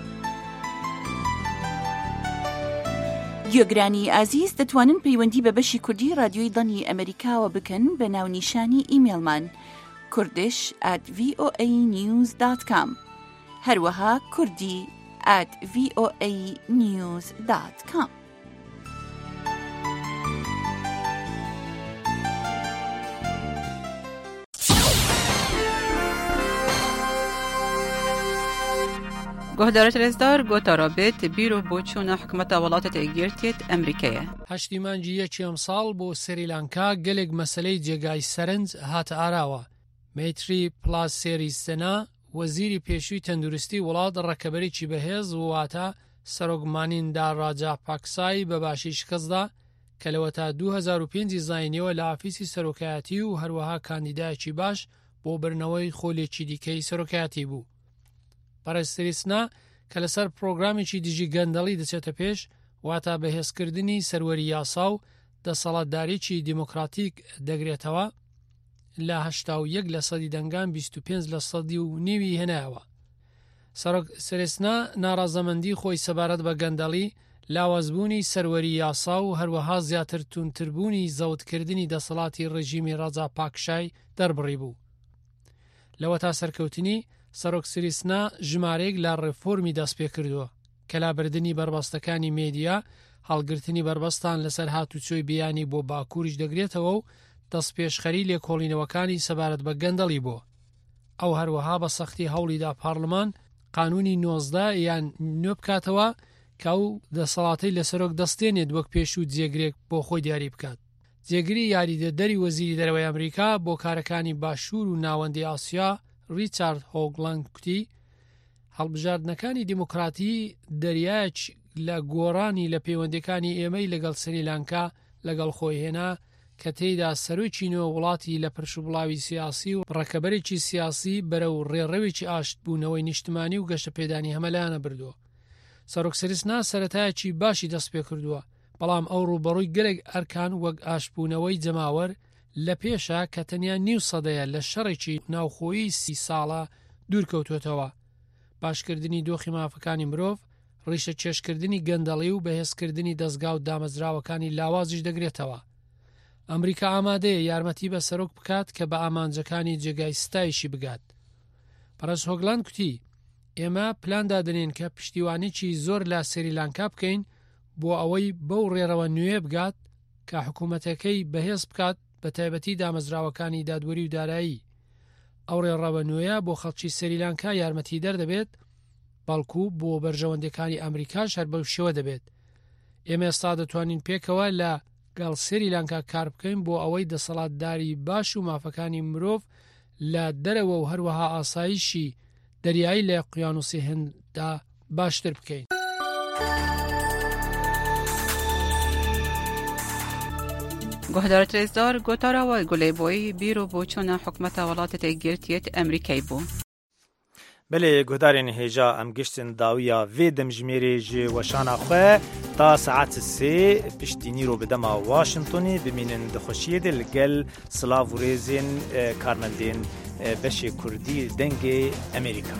گوێگرانی ئازیز دەتوانن پەیوەندی بە بەشی کوردی رادیۆی دڵی ئەمریکاوە بکەن بە ناونیشانی ئیمێلمان kurdish at v o a news dot com هەروەها کوردی at v o a news dot com. گهدارت رزدار گوتا رابط بیرو بوچونا حکومت ولات تأگیرتیت امریکیه. هشتیمانجی یکیم سال بو سریلانکا گلگ مسئله جگای سرنج هات آراوه. میتری پلاس سریز سنا وزیری پیشوی تندرستی ولاد رکبری چی بهز واتا سروگمانین در راجع پاکسای بباشیش کزدا کلوتا دو هزار و پنج زاینیو لعافیسی سروکیاتی و هروها کاندیدای چی باش بو برنوی خولی چی دیکی سروکیاتی بو. پەرستریسنا کە لەسەر پرۆگرامیی دیژی گەندەڵی دەچێتە پێش واتە بەهێزکردنی سەروەری یاسا و دەسەڵاتداریی دیموکراتیک دەگرێتەوە لە هەشتا و یەک لە سەدی دەنگان بیست و پێنج لە سەدی و نیوی هێنایەوە. سەرۆکسەرێسنا ناڕازەمەندی خۆی سەبارەت بە گەندەڵی لاوازبوونی سەروەری یاسا و هەروەها زیاتر تونتربوونی زەوتکردنی دەسەڵاتی ڕژیمی ڕەجا پاکشای دەربڕی بوو. لەوە تا سەرکەوتنی سەرۆکسریسنا ژمارەیەک لە ڕێفۆرمی دەست پێ کردووە کە لابردنی بربەستەکانی مێدیا هەڵگرتنی بربەستان لەسەر هاتوچۆی بیانی بۆ باکووریش دەگرێتەوە و دەست پێشخەری لێکۆڵینەوەکانی سەبارەت بە گەندەڵی بۆ. ئەو هەروەها بە سەختی هەوڵیدا پارلمان قانونی نۆزدە یان نوێ بکاتەوە کە ئەو دەسەڵاتەی لە سەرۆک دەستێنێت وەک پێشوو جێگرێک بۆ خۆی دیاری بکات. جێگری یاریدەدەری وەزیری دەرەوەی ئەمریکا بۆ کارەکانی باشوور و ناوەندی ئاسیا ریچارد هۆگلاند کوتی هەڵبژاردنەکانی دیموکراتی دەریاچ لە گۆڕانی لە پەیوەندەکانی ئێمەی لەگەڵ سریلانکا لەگەڵ خۆی هێنا کە تێیدا سەرۆکی نوێ وڵاتی لە پرشوبڵاوی سیاسی و ڕەکەبەرێکی سیاسی بەرەو ڕێڕەوێکی ئاشتبوونەوەی نیشتمانی و گەشتەپێدانی هەمەلایەنە بردووە. سەرۆکسەریسنا سەرەتایەکی باشی دەست پێ کردووە بەڵام ئەو ڕوبەڕووی گەلێک ئەرکان وەک ئاشتبوونەوەی جەماوەر لە پێشە کە تەنیا نیو سەدەیە لە شەڕێکی ناوخۆیی سی ساڵە دوورکەوتوێتەوە. باشکردنی دۆخی مافەکانی مرۆڤ، ڕیشە چێشکردنی گەندەڵی و بەهێزکردنی دەستگا و دامەزراوەکانی لاوازیش دەگرێتەوە. ئەمریکا ئامادەیە یارمەتی بە سەرۆک بکات کە بە ئامانجەکانی جێگای ستایشی بگات. پەرس هۆگلاند کوتی ئێمە پلاندا دەنێن کە پشتیوانێکی زۆر لە سریلانکا بکەین بۆ ئەوەی بەو ڕێڕەوە نوێ بگات کە حکوومەتەکەی بەهێز بکات بە تایبەتی دامەزراوەکانی دادوەری و دارایی. ئەو ڕێڕەوە نوێیە بۆ خەڵکی سریلانکا یارمەتی دەردەبێت بەڵکو بۆ بەرژەوەندەکانی ئەمریکاش هەر بەو شێوە دەبێت. ئێمە ئێستا دەتوانین پێکەوە لە گەڵ سریلانکا کار بکەین بۆ ئەوەی دەسەڵاتداری باش و مافەکانی مرۆڤ لە دەرەوە و هەروەها ئاسایشی دەریایی لە قویانوسی هێندا باشتر بکەین. گهدارت رزدار گوتارا و گله بوی بیرو بوچونا حکومت ولات تأگیرتیت امریکای بو. بله گهدارین هجا ام گشتن داویا وی دمجمیری جی وشانا خواه تا ساعت سه پشتینی رو بدما واشنطنی بمینن دخوشیه دل گل سلاو ریزین کارمندین بشی کردی دنگ امریکا.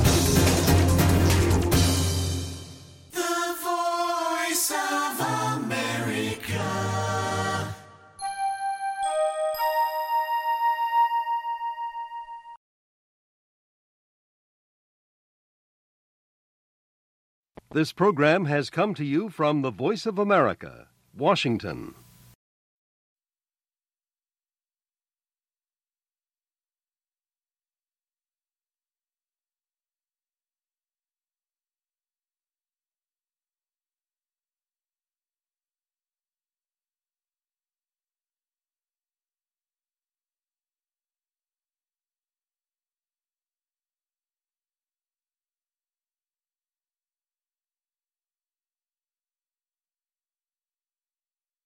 Voice of America. This program has come to you from the Voice of America, Washington.